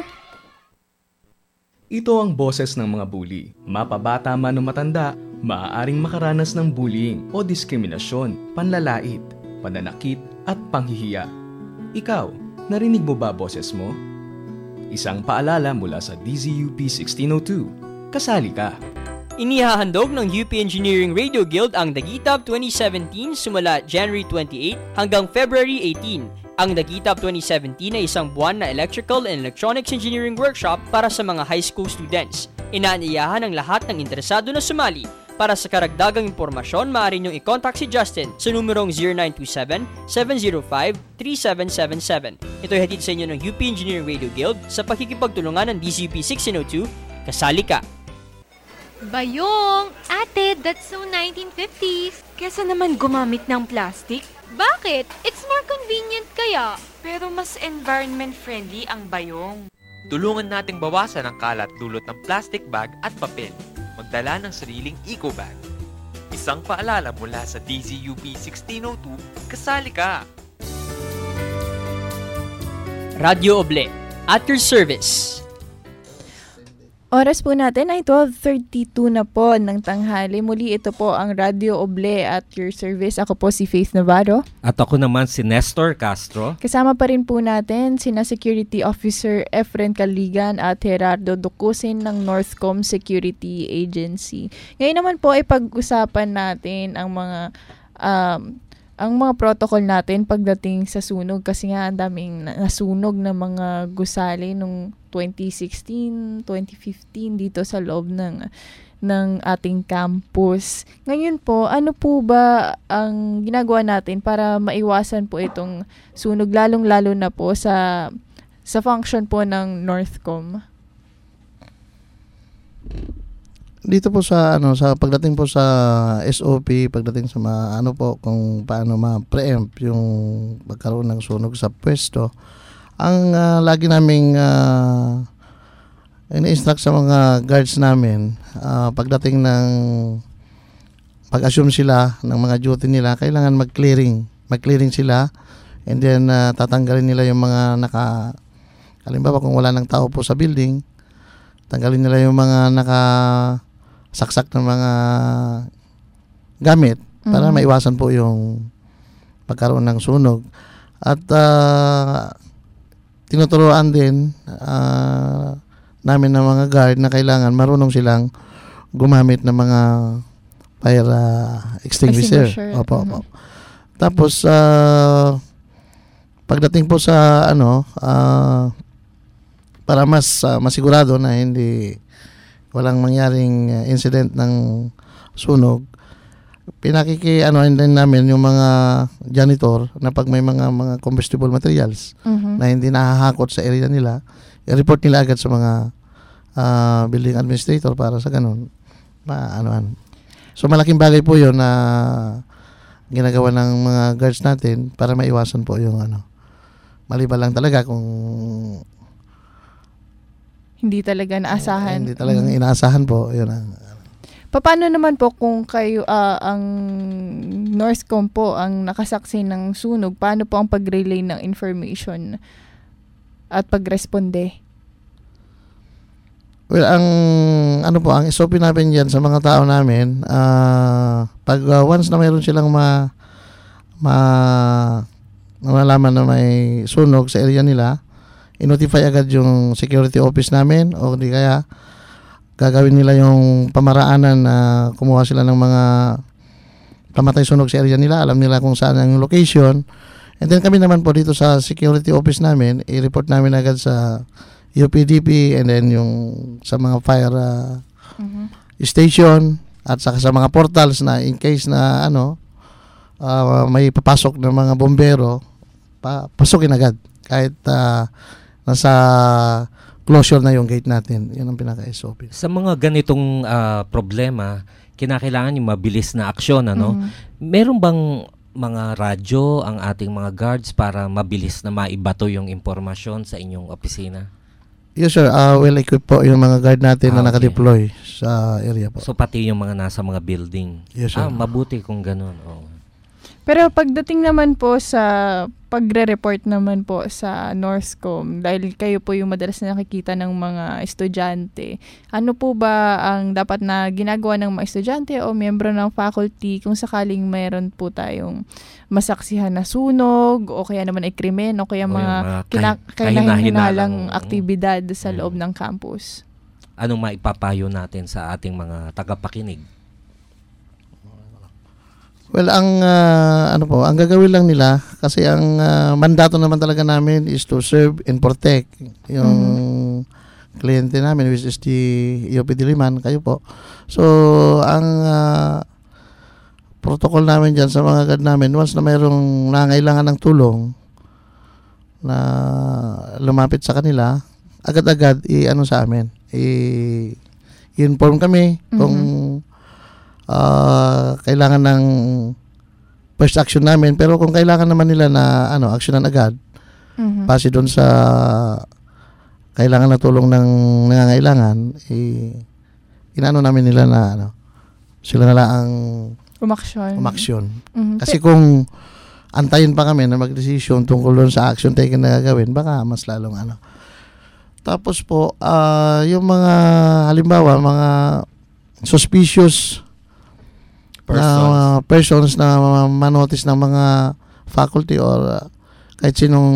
Ito ang boses ng mga bully. Mapabata man o matanda, maaaring makaranas ng bullying o diskriminasyon, panlalait, pananakit at panghihiya. Ikaw, narinig mo ba boses mo? Isang paalala mula sa D Z U P sixteen oh two. Kasali ka. Inihahandog ng U P Engineering Radio Guild ang Dagitab twenty seventeen simula January twenty-eighth hanggang February eighteenth. Ang Dagitab twenty seventeen ay isang buwan na Electrical and Electronics Engineering Workshop para sa mga high school students. Inaanyayahan ang lahat ng interesado na sumali. Para sa karagdagang impormasyon, maaari niyong i-contact si Justin sa numerong zero nine two seven, seven zero five, three seven seven seven. Ito'y hatid sa inyo ng U P Engineering Radio Guild sa pakikipagtulungan ng D Z U P sixteen oh two. Kasali ka! Bayong! Ate, that's so nineteen fifties. Kesa naman gumamit ng plastic. Bakit? It's more convenient kaya. Pero mas environment-friendly ang bayong. Tulungan nating bawasan ang kalat dulot ng plastic bag at papel. Magdala ng sariling eco bag. Isang paalala mula sa D Z U P sixteen oh two, kasali ka! Radyo Oble, at your service. Oras po natin ay twelve thirty-two na po ng tanghali. Muli ito po ang Radio Oble at your service. Ako po si Faith Navarro. At ako naman si Nestor Castro. Kasama pa rin po natin sina Security Officer Efren Caligan at Gerardo Ducusin ng Northcom Security Agency. Ngayon naman po ay pag-usapan natin ang mga um, ang mga protocol natin pagdating sa sunog kasi nga ang daming nasunog na mga gusali nung twenty sixteen, twenty fifteen dito sa loob ng ng ating campus. Ngayon po, ano po ba ang ginagawa natin para maiwasan po itong sunog lalong-lalo na po sa sa function po ng Northcom? Dito po sa ano sa pagdating po sa S O P, pagdating sa mga, ano po kung paano ma-preempt yung pagkaroon ng sunog sa pwesto, ang uh, lagi naming uh, ini-instruct sa mga guards namin, uh, pagdating ng pag-assume sila ng mga duty nila, kailangan mag-clearing, mag-clearing sila, and then uh, tatanggalin nila yung mga naka, halimbawa kung wala ng tao po sa building, tanggalin nila yung mga naka saksak ng mga gamit para mm-hmm. maiwasan po yung pagkaroon ng sunog. At uh, tinuturuan din uh, namin ng mga guard na kailangan marunong silang gumamit ng mga fire uh, extinguisher. extinguisher. Opo, mm-hmm. opo. Tapos uh, pagdating po sa ano uh, para mas uh, masigurado na hindi walang mangyaring uh, incident ng sunog, pinakiki ano din namin yung mga janitor na pag may mga mga combustible materials mm-hmm. na hindi nahahakot sa area nila, i-report nila agad sa mga uh, building administrator para sa ganun maanoan. So malaking bagay po 'yon na ginagawa ng mga guards natin para maiwasan po yung ano. Maliban lang talaga kung hindi talaga naasahan. Uh, hindi talagang mm-hmm. inaasahan po. Yun ang paano naman po kung kayo uh, ang Northcom po ang nakasaksi ng sunog, paano po ang pag-relay ng information at pag-responde? Well, ang ano po, ang S O P namin diyan sa mga tao namin, uh, pag uh, once na mayroon silang ma ma nalaman na may sunog sa area nila, i-notify agad yung security office namin o di kaya gagawin nila yung pamaraanan na kumuha sila ng mga pamatay sunog sa area nila, alam nila kung saan ang location, and then kami naman po dito sa security office namin, i-report namin agad sa U P D P and then yung sa mga fire uh, mm-hmm. station at saka sa mga portals na in case na ano uh, may papasok ng mga bombero, pa, pasukin agad kahit uh, nasa closure na yung gate natin. Yan ang pinaka-S O P. Sa mga ganitong ah, problema, kinakailangan yung mabilis na aksyon, ano? Mhm. Meron bang mga radyo ang ating mga guards para mabilis na maibato yung impormasyon sa inyong opisina? Yes sir, uh, well equipped po yung mga guard natin Ah, na okay. nakadeploy sa area po. So pati yung mga nasa mga building. Yes, sir. Ah, mabuti kung ganun. Oh. Pero pagdating naman po sa pagre-report naman po sa Northcom, dahil kayo po yung madalas na nakikita ng mga estudyante, ano po ba ang dapat na ginagawa ng mga estudyante o miyembro ng faculty kung sakaling mayroon po tayong masaksihan na sunog o kaya naman ay krimen o kaya O yung mga, mga kina- kah- kahinalang kahinalang, aktibidad sa loob ng campus? Anong maipapayo natin sa ating mga tagapakinig? Well, ang ah, ano po, ang gagawin lang nila kasi ang ah, mandato naman talaga namin is to serve and protect yung kliyente namin, which is the U P Diliman, kayo po. So, ang ah, protocol namin diyan sa mga guard namin, once na mayroong nangailangan ng tulong na lumapit sa kanila, agad-agad i-ano sa amin, i- i-inform kami kung uh, kailangan ng first action namin, pero kung kailangan naman nila na ano, actionan agad, Mhm. base doon sa kailangan na tulong ng nangangailangan, eh, inaano namin nila na ano, sila na lang ang Umaksyon. umaksyon. Mhm. Kasi Pe- kung antayin pa kami na mag-decision tungkol doon sa action taken na gagawin, baka mas lalong ano. Tapos po, ah, yung mga halimbawa, mga suspicious Persons. na persons na manotice ng mga faculty or uh, kahit sinong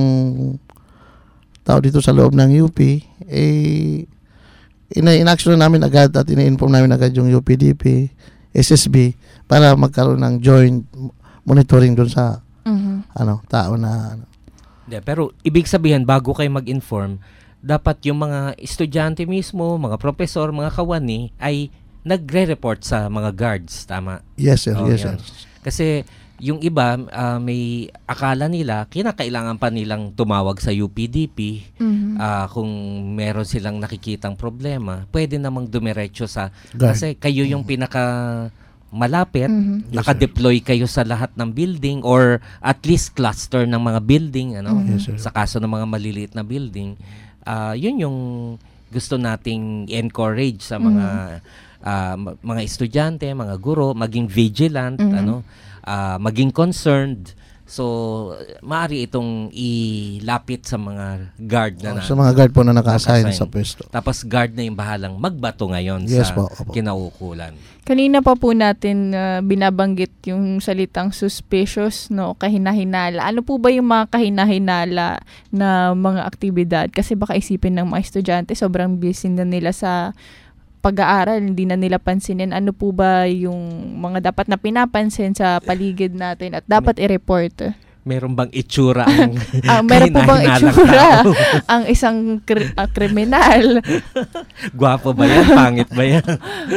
tao dito sa loob ng U P, eh, ina in-action na namin agad at ina-inform namin agad yung U P D P, S S B para magkaroon ng joint monitoring doon sa Mhm. ano tao na ano. Hindi, pero ibig sabihin, bago kayo mag-inform, dapat yung mga estudyante mismo, mga profesor, mga kawani, ay nagre-report sa mga guards, tama? Yes, sir. Oh, Yes, yan. sir. Kasi yung iba, ah, may akala nila, kinakailangan pa nilang tumawag sa U P D P Mhm. ah, kung meron silang nakikitang problema. Pwede namang dumiretso sa, Guard. kasi kayo yung pinaka malapit, Mhm. Yes, nakadeploy kayo sa lahat ng building or at least cluster ng mga building, ano? Mhm. Yes, sir. Sa kaso ng mga maliliit na building, ah, yun yung gusto nating encourage sa mga ah, ma- mga estudyante, mga guro, maging vigilant, Mhm. ano, ah, maging concerned. So, maaari itong ilapit sa mga guard na, na Sa mga guard po na naka-assign naka-assign. sa pwesto. Tapos guard na yung bahalang magbato ngayon Yes sa po, opo. kinauukulan. Kanina pa po natin ah, binabanggit yung salitang suspicious, no, kahinahinala. Ano po ba yung mga kahinahinala na mga aktibidad? Kasi baka isipin ng mga estudyante, sobrang busy na nila sa pag-aaral, hindi na nila pansinin. Ano po ba yung mga dapat na pinapansin sa paligid natin at dapat i-report? Meron bang itsura ang Ah, meron po bang kahinahinang itsura tao? ang isang kri- ah, kriminal? Gwapo ba yan? Pangit ba yan?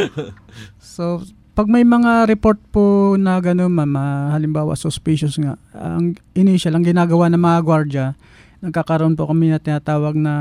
So, pag may mga report po na gano'n, ma'am, ah, halimbawa suspicious nga, ang initial, ang ginagawa ng mga gwardiya, nagkakaroon po kami na tinatawag na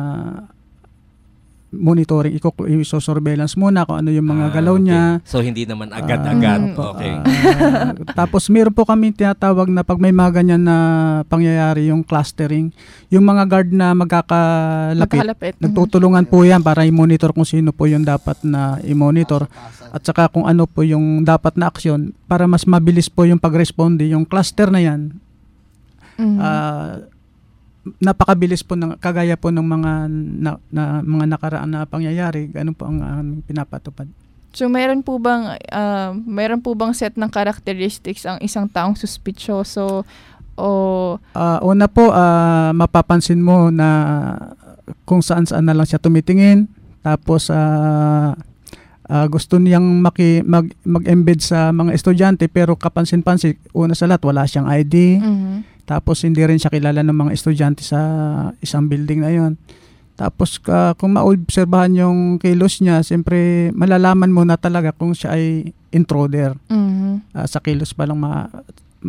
monitoring, iso-surveillance muna kung ano yung mga Ah, galaw okay. niya. So, hindi naman agad-agad. Mm. Okay. Ah, tapos meron po kami tinatawag na pag may mga ganyan na pangyayari, yung clustering, yung mga guard na magkakalapit, Magkakalapit. Mhm. nagtutulungan po yan para i-monitor kung sino po yung dapat na i-monitor at saka kung ano po yung dapat na aksyon para mas mabilis po yung pag-responde. Yung cluster na yan, Mhm. ah, napakabilis po ng kagaya po ng mga na, na mga nakaraan na pangyayari, ganun po ang aming pinapatupad. So meron po bang ah, meron po bang set ng characteristics ang isang taong suspicioso o Ah, una po, ah, mapapansin mo na kung saan-saan na lang siya tumitingin. Tapos ah, ah, gusto niyang maki, mag, mag-embed sa mga estudyante pero kapansin-pansin, una sa lahat wala siyang I D. Mhm. Tapos hindi rin siya kilala ng mga estudyante sa isang building na yon. Tapos ah, kung maobserbahan yung kilos niya, siyempre malalaman mo na talaga kung siya ay intruder. Mhm. Ah, sa kilos pa lang ma-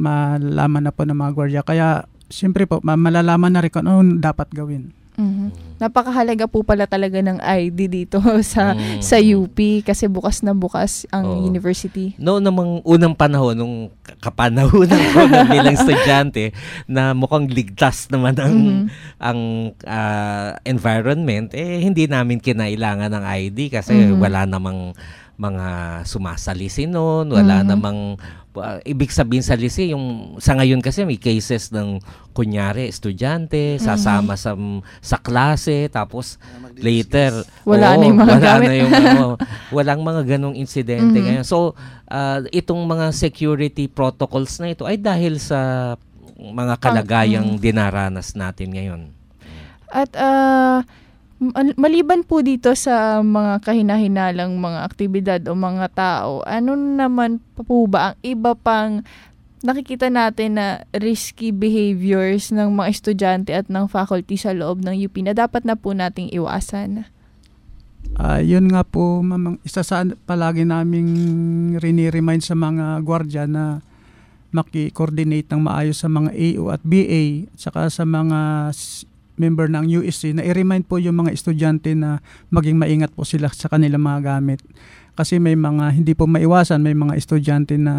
malalaman na po ng mga gwardiya. Kaya siyempre po, ma- malalaman na rin kung ano dapat gawin. Mhm. napakahalaga po pala talaga ng I D dito sa Mm. sa U P kasi bukas na bukas ang Oo. university. Noong namang unang panahon, nung kapanahonan ko na bilang estudyante, na mukhang ligtas naman ang, Mhm. ang ah, environment, eh hindi namin kinailangan ng I D kasi Mhm. wala namang mga sumasalisi noon, wala Mhm. namang uh, ibig sabihin sa lisi, yung sa ngayon kasi may cases ng kunyari estudyante sasama sa sa klase tapos later Wala oo, na yung mga wala gamit. na yung ano, walang mga ganong insidente Mhm. ngayon. So uh, itong mga security protocols na ito ay dahil sa mga kalagayang mhm. dinaranas natin ngayon. At ah, mal- maliban po dito sa mga kahinahinalang mga aktibidad o mga tao, ano naman pa po ba ang iba pang nakikita natin na risky behaviors ng mga estudyante at ng faculty sa loob ng U P na dapat na po nating iwasan? Ah, yun nga po, mamang, isa sa palagi naming rini-remind sa mga gwardiya na maki-coordinate ng maayos sa mga A O at B A at saka sa mga s- member ng U S C na i-remind po yung mga estudyante na maging maingat po sila sa kanilang mga gamit. Kasi may mga hindi po maiwasan, may mga estudyante na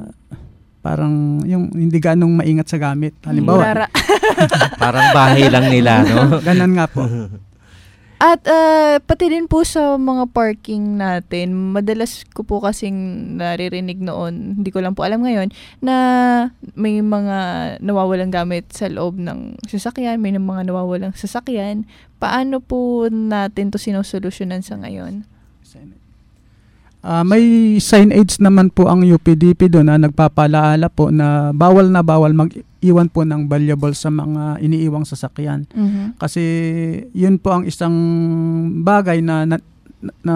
parang yung hindi ganong maingat sa gamit. Halimbawa, Parang bahay lang nila, no? Ganon nga po. At ah, pati din po sa mga parking natin, madalas ko po kasing naririnig noon, hindi ko lang po alam ngayon, na may mga nawawalang gamit sa loob ng sasakyan, may mga nawawalang sasakyan. Paano po natin to sinusolusyonan sa ngayon? Ah, may signage naman po ang U P D P doon na nagpapalaala po na bawal na bawal mag-iwan po ng valuable sa mga iniiwang sasakyan. Mhm. Kasi yun po ang isang bagay na na, na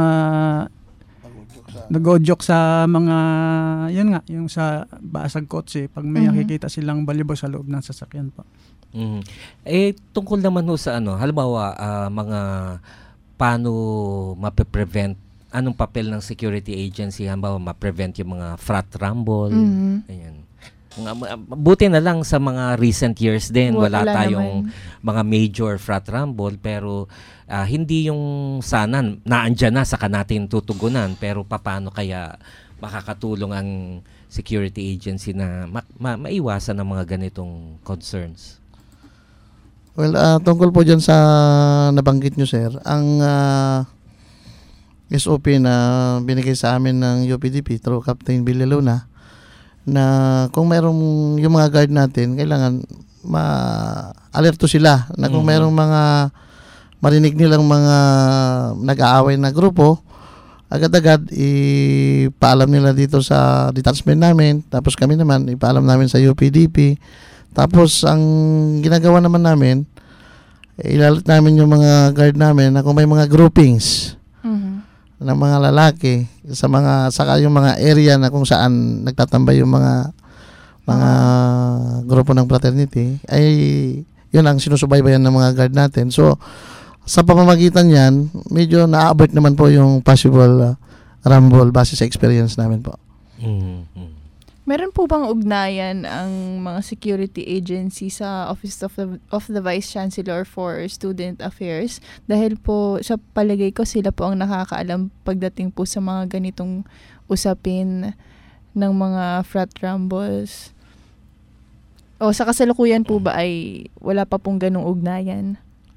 nag-odyok sa mga yun nga, yung sa basag kotse pag may Mhm. nakikita silang valuable sa loob ng sasakyan po. Mhm. Eh tungkol naman ho sa ano, halimbawa ah, mga paano mape-prevent, anong papel ng security agency, halimbawa ma-prevent yung mga frat rumble, Mhm. ganyan. Nga, ma- Buti na lang sa mga recent years din, Wala wala tayong naman. mga major frat rumble, pero ah, hindi yung sana naandyan na saka natin tutugunan, pero paano kaya makakatulong ang security agency na ma- ma- maiwasan ang mga ganitong concerns? Well, ah, tungkol po dyan sa nabanggit nyo, sir, ang ah, S O P na binigay sa amin ng U P D P through Captain Villaluna, na kung mayroong yung mga guard natin, kailangan ma-alerto sila na kung Mhm. mayroong mga marinig nilang mga nag-aaway na grupo, agad-agad ipaalam nila dito sa detachment namin, tapos kami naman ipaalam namin sa U P D P. Tapos ang ginagawa naman namin, eh, ilalat namin yung mga guard namin na kung may mga groupings Mhm. ng mga lalaki sa mga saka yung mga area na kung saan nagtatambay yung mga mga grupo ng fraternity, ay yun ang sinusubaybayan ng mga guard natin. So sa pamamagitan yan, medyo na-avoid naman po yung possible uh, rumble base sa experience namin po. Mhm. Meron po bang ugnayan ang mga security agency sa Office of the, of the Vice Chancellor for Student Affairs? Dahil po sa palagay ko sila po ang nakakaalam pagdating po sa mga ganitong usapin ng mga frat rumbles. O sa kasalukuyan po ba ay wala pa pong ganong ugnayan?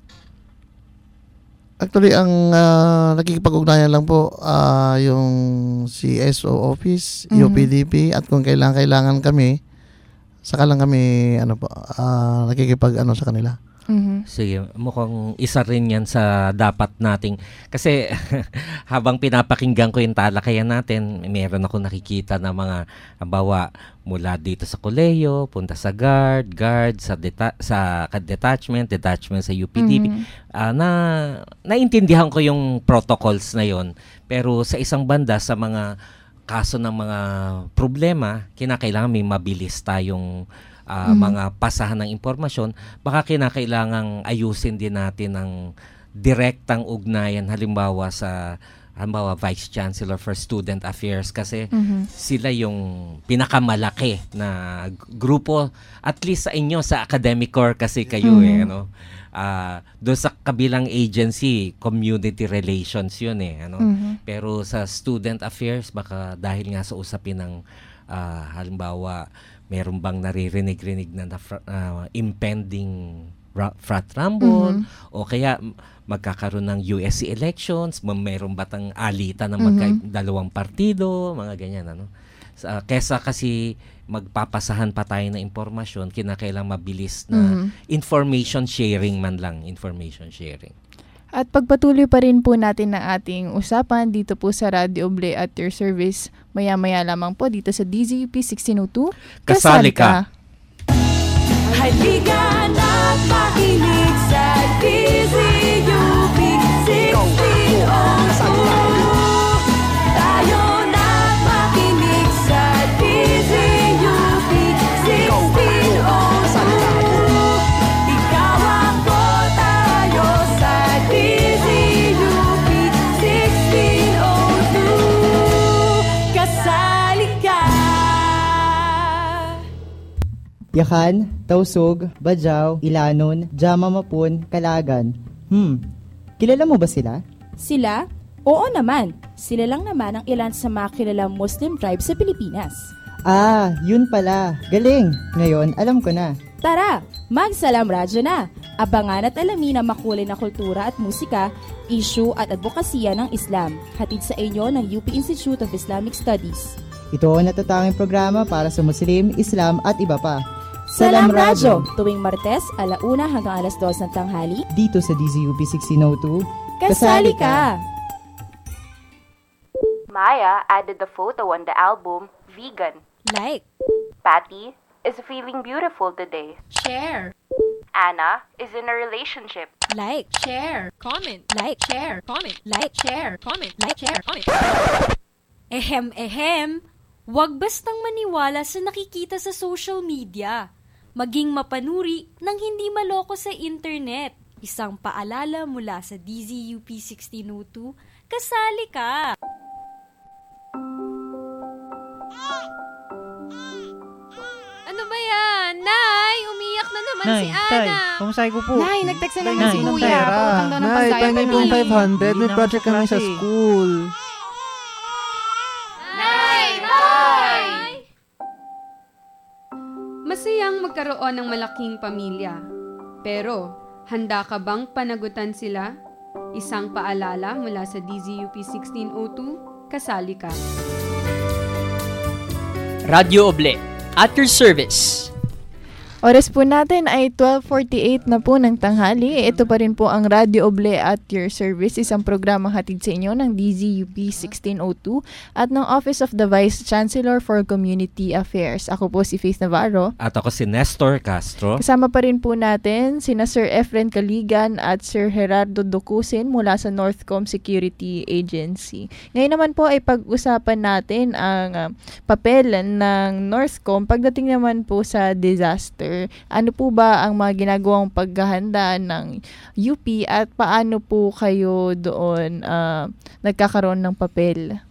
Actually, ang uh, nakikipag-ugnayan lang po ah, yung C S O office, Mhm. U P D P, at kung kailangan kailangan kami, saka lang kami ano po, ah, nakikipag ano sa kanila. Mhm. Sige, mukhang isa rin yan sa dapat nating, kasi habang pinapakinggan ko yung talakayan natin, meron ako nakikita na mga, halimbawa, mula dito sa kolehiyo, punta sa guard, guard, sa, deta- sa detachment, detachment sa U P D P. Mhm. Ah, na, naintindihan ko yung protocols na yon, pero sa isang banda, sa mga kaso ng mga problema, kinakailangan may mabilis tayong ah, Mhm. mga pasahan ng impormasyon, baka kinakailangang ayusin din natin ang direktang ugnayan, halimbawa sa halimbawa Vice Chancellor for Student Affairs, kasi Mhm. sila yung pinakamalaki na g- grupo, at least sa inyo sa academic core kasi kayo Mhm. eh, no? Ah, doon sa kabilang agency, community relations yun eh. Ano? Mhm. Pero sa student affairs, baka dahil nga sa usapin ng ah, halimbawa, meron bang naririnig-rinig na, na fra- ah, impending ra- frat rumble, Mhm. o kaya m- magkakaroon ng U S C elections, ma- meron ba tang alitan ng magka- Mhm. dalawang partido, mga ganyan. Ano? Sa, kesa kasi magpapasahan pa tayo ng impormasyon, kinakailang mabilis na Mhm. information sharing man lang, information sharing. At pagpatuloy pa rin po natin ang ating usapan dito po sa Radio Oble at your service. Maya-maya lamang po dito sa D Z U P sixteen oh two. Kasali ka. Halika na't makinig sa D Z U P sixteen oh two. Tayo na't makinig sa D Z U P sixteen oh two. Ikaw ako, tayo sa D Z U P sixteen oh two. Kasali ka. Yakan, Tausog, Bajaw, Ilanon, Jamamapun, Kalagan. Hmm, kilala mo ba sila? Sila? Oo naman. Sila lang naman ang ilan sa mga kilalang Muslim tribes sa Pilipinas. Ah, yun pala. Galing. Ngayon, alam ko na. Tara, magsalam radyo na. Abangan at alamin ang makulay na kultura at musika, issue at advokasya ng Islam. Hatid sa inyo ng U P Institute of Islamic Studies. Ito ang natatanging programa para sa Muslim, Islam at iba pa. Salam Radyo, tuwing Martes, alauna hanggang alas dos ng tanghali. Dito sa D Z U P sixteen oh two. Kasali ka! Maya added the photo on the album Vegan. Like. Patty is feeling beautiful today. Share. Anna is in a relationship. Like. Share. Comment. Like. Share. Comment. Like. Share. Comment. Like. Share. Comment. Ehem, ehem. Huwag bastang maniwala sa nakikita sa social media. Maging mapanuri nang hindi maloko sa internet. Isang paalala mula sa D Z U P sixteen oh two, kasali ka! Ano ba yan? Nay, umiyak na naman Nay, si Ana. tay, kamusahin ko po. Nay, nag-text na naman Nay, si ng Kuya. pera. Pautang daw ng Nay, pagkaya pangin pa kong ni- five hundred. May Hindi na project kami sa klase. school. Nay! Nay! Masayang magkaroon ng malaking pamilya. Pero, handa ka bang panagutan sila? Isang paalala mula sa D Z U P sixteen oh two, kasali ka. Radio Oble, at your service. Oras po natin ay twelve forty-eight na po ng tanghali. Ito pa rin po ang Radio Oble at your service, isang programang hatid sa inyo ng D Z U P sixteen oh two at ng Office of the Vice Chancellor for Community Affairs. Ako po si Faith Navarro. At ako si Nestor Castro. Kasama pa rin po natin sina Sir Efren Caligan at Sir Gerardo Docusin mula sa Northcom Security Agency. Ngayon naman po ay pag-usapan natin ang uh, papel ng Northcom pagdating naman po sa disaster. Ano po ba ang mga ginagawang paghahanda ng U P at paano po kayo doon uh, nagkakaroon ng papel?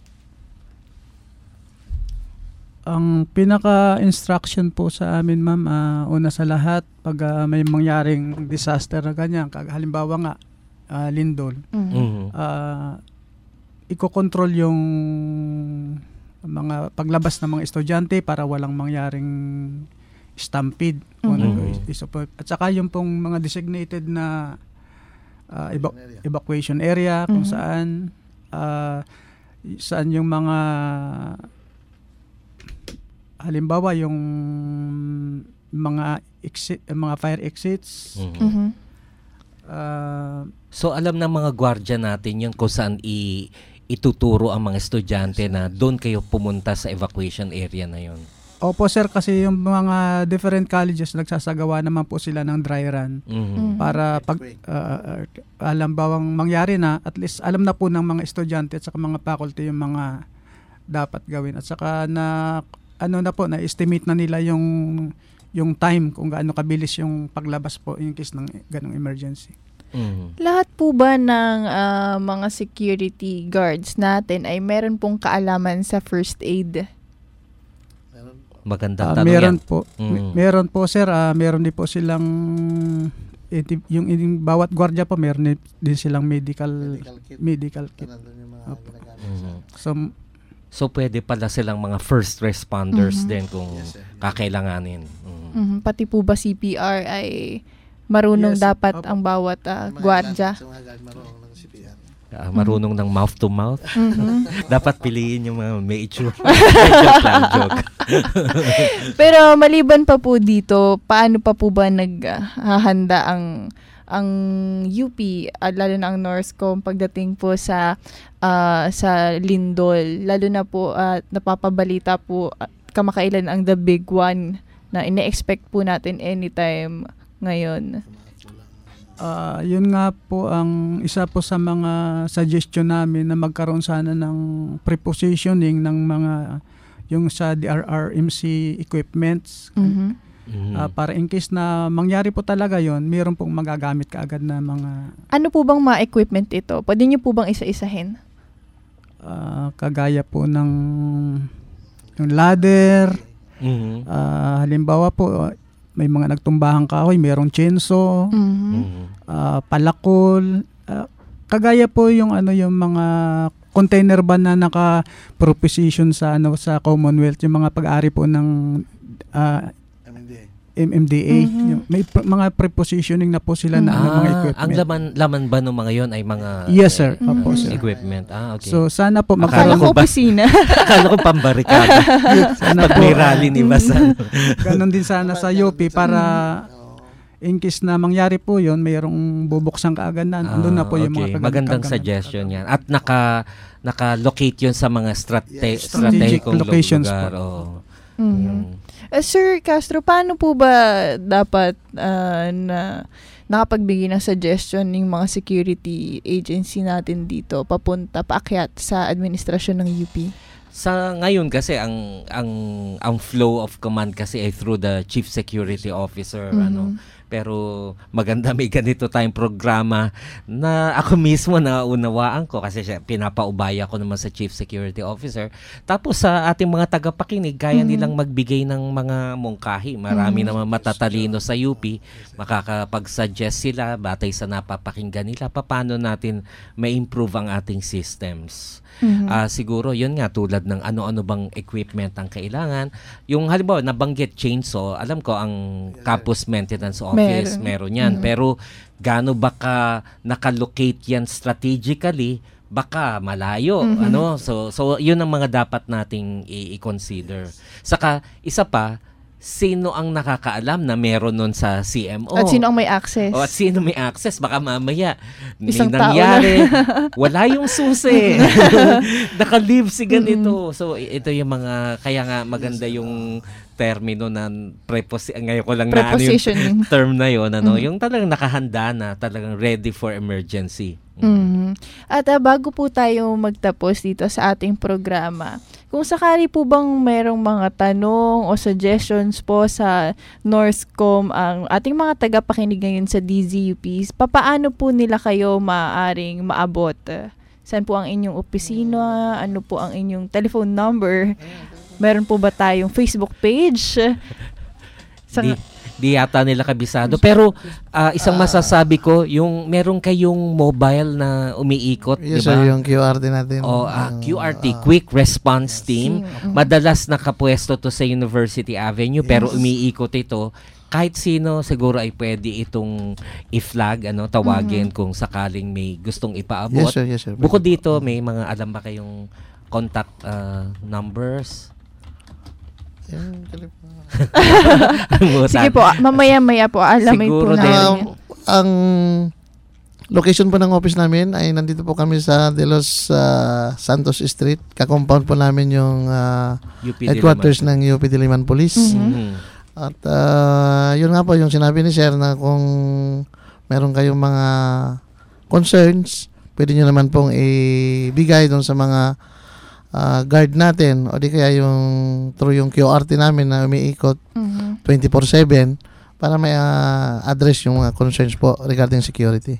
Ang pinaka-instruction po sa amin, ma'am, uh, una sa lahat, pag uh, may mangyaring disaster na ganyan, kag halimbawa nga, uh, lindol, Mhm. uh, iko-control yung mga paglabas ng mga estudyante para walang mangyaring stampede. Mhm. Ano, is- is- At saka yung pong mga designated na uh, eva- evacuation area kung Mhm. saan uh, saan yung mga halimbawa yung mga exit, mga fire exits. Mhm. Uh, So alam ng mga gwardiya natin yun kung saan i- ituturo ang mga estudyante na doon kayo pumunta sa evacuation area na yun. Opo sir, kasi yung mga different colleges nagsasagawa naman po sila ng dry run Mhm. para pag uh, alam bawang mangyari na, at least alam na po ng mga estudyante at saka mga faculty yung mga dapat gawin, at saka na ano na po, na-estimate na nila yung yung time kung gaano kabilis yung paglabas po in case ng ganong emergency. Mhm. Lahat po ba ng ah, mga security guards natin ay meron pong kaalaman sa first aid? Magandang Ah, tanong meron yan. po. Mm. Me- Meron po sir, ah, meron din po silang iti- yung, yung bawat gwardiya po meron din silang medical Medical kit. medical kit. Nandun yung mga Opo. ginagamit. Mhm. So So pwede pala silang mga first responders Mhm. din kung Yes, sir. kakailanganin. Mm. Mhm, pati po ba C P R ay marunong Yes, dapat opo. ang bawat ah, Mga gwardya? guard- sa mga guard marunong ng C P R. Ah, marunong ng mouth to mouth. Mhm. Dapat piliin yung mga may itsura. Joke lang, joke. Pero maliban pa po dito, paano pa po ba naghahanda ang ang U P at lalo na ang Northcom pagdating po sa ah, sa lindol, lalo na po at napapabalita po ah, kamakailan ang the big one na ine-expect po natin anytime ngayon. Ah, yun nga po ang isa po sa mga suggestion namin na magkaroon sana ng prepositioning ng mga yung sa D R R M C equipments. Mhm. Mhm. Ah, para in case na mangyari po talaga yon, meron pong magagamit kaagad na mga Ano po bang mga equipment ito? Pwede niyo po bang isa-isahin? ah, kagaya po ng yung ladder. Mhm. Ah, halimbawa po may mga nagtumbahang kahoy, merong chainsaw, Mhm. Mhm. ah, palakol, ah, kagaya po yung ano yung mga container ba na naka-proposition sa ano sa Commonwealth, yung mga pag-ari po ng ah, M M D A. Mhm. Yung may pr- mga prepositioning na po sila na ano, mga Ah, equipment. ang laman laman ba ng mga yon ay mga Yes, sir. eh, Opo, Mhm. sir. equipment. Ah, okay. So sana po Akala Akala ko ko ba- opisina. Akala ko pambarikada. Sana Pag po, may rally ni Basan. Ganon din sana sa U P para in case na mangyari po yon, mayroong bubuksan kaagad na andun na po yung mga kagamit- Magandang kagamit. suggestion yan. At naka naka-locate yun sa mga strate- Yes, strategic strategikong locations lugar. po. Oo. Mhm. Mm. Eh, Sir Castro, paano po ba dapat ah, na nakapagbigay ng suggestion ng mga security agency natin dito papunta, paakyat sa administrasyon ng U P? Sa ngayon kasi ang ang ang flow of command kasi ay through the Chief Security Officer Mhm. ano. Pero maganda may ganito tayong programa na ako mismo na unawaan ko kasi siya, pinapaubaya ko naman sa Chief Security Officer. Tapos sa ating mga tagapakinig, kaya Mhm. nilang magbigay ng mga mungkahi. Marami Mhm. naman matatalino sa U P. Makakapag-suggest sila batay sa napapakinggan nila paano natin ma-improve ang ating systems. Mhm. Ah, siguro yun nga tulad ng ano-ano bang equipment ang kailangan. Yung halimbawa nabanggit chainsaw, alam ko ang campus maintenance office Meron. meron, yan. Mhm. Pero gaano baka nakalocate yan strategically, baka malayo, Mhm. ano? So so yun ang mga dapat nating i- i-consider. Saka isa pa, sino ang nakakaalam na meron nun sa C M O? At sino ang may access? O at sino may access? Baka mamaya may Isang tao nangyari. na. Wala yung susi. Naka-leave si ganito. So i- ito yung mga, kaya nga maganda yung termino na preposi ngayon ko lang na ano yung Prepositioning. term na yon ano, Mhm. yung talagang nakahanda na, talagang ready for emergency. Mhm. At ah, bago po tayo magtapos dito sa ating programa, kung sakali po bang merong mga tanong o suggestions po sa Northcom ang ating mga tagapakinig ngayon sa D Z U P, papaano po nila kayo maaaring maabot? Saan po ang inyong opisina? Ano po ang inyong telephone number? Meron po ba tayong Facebook page? Sa Di, di yata nila kabisado. Pero ah, isang masasabi ko, yung meron kayong mobile na umiikot, di Yes, ba? sir, yung Q R T natin. O ah, Yung, Q R T, ah, Quick Response Team. Mhm. Madalas nakapwesto to sa University Avenue pero umiikot ito. Kahit sino siguro ay pwede itong i-flag, ano, tawagin Mhm. kung sakaling may gustong ipaabot. Yes, sir, yes, sir. Bukod dito, may mga alam ba kayong contact ah, numbers? Yung kalip- Sige po, ah, mamaya-maya po alamin po Siguro namin. din. Um, ang location po ng office namin ay nandito po kami sa De Los ah, Santos Street. Ka-compound po namin yung ah, U P headquarters ng U P Diliman Police. Mhm. At ah, yun nga po yung sinabi ni Sir na kung meron kayong mga concerns, pwede nyo naman pong ibigay doon sa mga ah, guard natin o di kaya yung through yung Q R T namin na umiikot Mhm. twenty-four seven para may ah, address yung mga concerns po regarding security.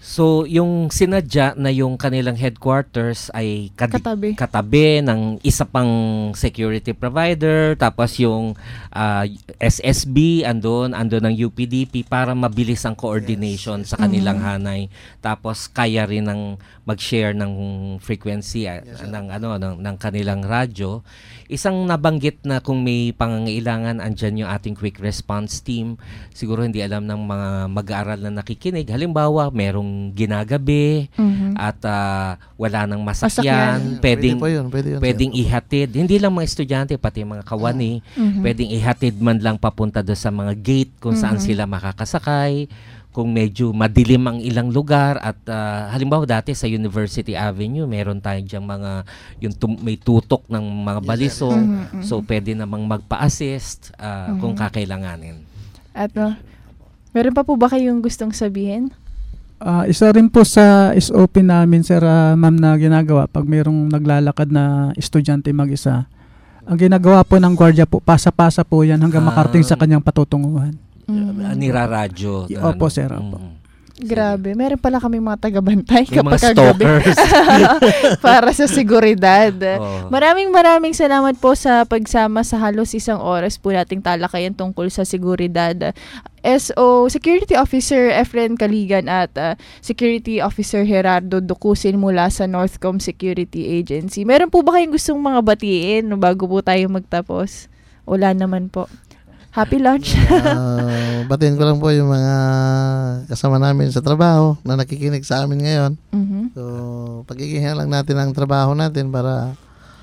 So, yung sinadya na yung kanilang headquarters ay kad- Katabi. katabi ng isa pang security provider, tapos yung uh, S S B andun, andun ng U P D P para mabilis ang coordination yes, yes. sa kanilang mm-hmm. hanay. Tapos kaya rin ng mag-share ng frequency uh, yes, ng ano ng, ng kanilang radyo. Isang nabanggit na kung may pangangailangan, andyan yung ating quick response team. Siguro hindi alam ng mga mag-aaral na nakikinig. Halimbawa, merong ginagabi mm-hmm. at uh, wala nang masakyan. masakyan. Pwedeng, pwede yun, pwede yun, pwedeng ihatid. Hindi lang mga estudyante, pati mga kawani. Mm-hmm. Pwedeng ihatid man lang papunta doon sa mga gate kung mm-hmm. saan sila makakasakay. Kung medyo madilim ang ilang lugar at uh, halimbawa dati sa University Avenue meron tayong diyang mga yung tum- may tutok ng mga balisong yes, mm-hmm. so pwede namang magpa-assist uh, mm-hmm. kung kakailanganin. At uh, meron pa po ba kayong gustong sabihin? Uh, isa rin po sa S O P namin, sir, uh, ma'am, na ginagawa pag mayroong naglalakad na estudyante mag-isa. Ang ginagawa po ng gwardiya po, pasa-pasa po yan hanggang ah. makarating sa kanyang patutunguhan. Mm. Niraradyo. Y- opo, sir. Opo. Mm. Grabe. Meron pala kami mga taga-bantay yung kapag mga stalkers. para sa seguridad. Oh. Maraming maraming salamat po sa pagsama sa halos isang oras po nating talakayan tungkol sa seguridad. S O Security Officer Efren Caligan at uh, Security Officer Gerardo Ducusin mula sa Northcom Security Agency. Meron po ba kayong gustong mga batiin bago po tayo magtapos? Wala naman po. Happy lunch. uh, batiin ko lang po yung mga kasama namin sa trabaho na nakikinig sa amin ngayon. Mm-hmm. So, pagkikihinga lang natin ang trabaho natin para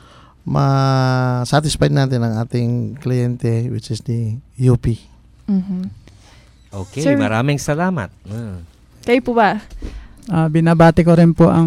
ma-satisfied natin ang ating kliyente, which is the U P. Mm-hmm. Okay, Sir, maraming salamat. Uh. Kayo po ba? Uh, binabati ko rin po ang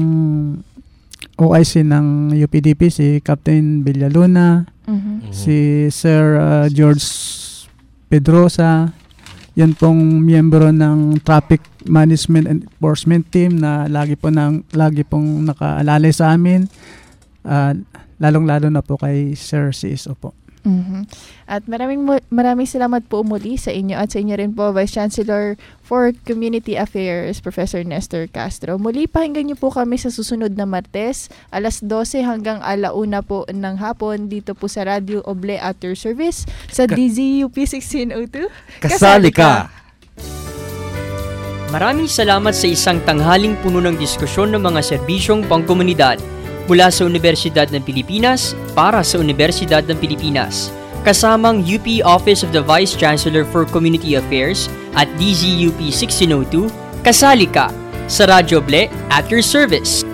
O I C ng U P D P, si Captain Villaluna, mm-hmm. si Sir uh, George Pedrosa, yan pong miyembro ng Traffic Management and Enforcement Team na lagi po nang lagi pong nakaalalay sa amin, uh, lalong-lalo na po kay Sir C S O po. Mm-hmm. At maraming maraming salamat po muli sa inyo at sa inyo rin po, Vice Chancellor for Community Affairs, Professor Nestor Castro. Muli, pakinggan niyo po kami sa susunod na Martes, alas dose hanggang alauna po ng hapon dito po sa Radio Oble After Service sa Ka- D Z U P sixteen oh two. Kasali ka! Maraming salamat sa isang tanghaling puno ng diskusyon ng mga serbisyong pangkomunidad mula sa Universidad ng Pilipinas para sa Universidad ng Pilipinas, kasamang U P Office of the Vice Chancellor for Community Affairs at D Z U P sixteen oh two, kasali ka sa Radyo Ble at your service.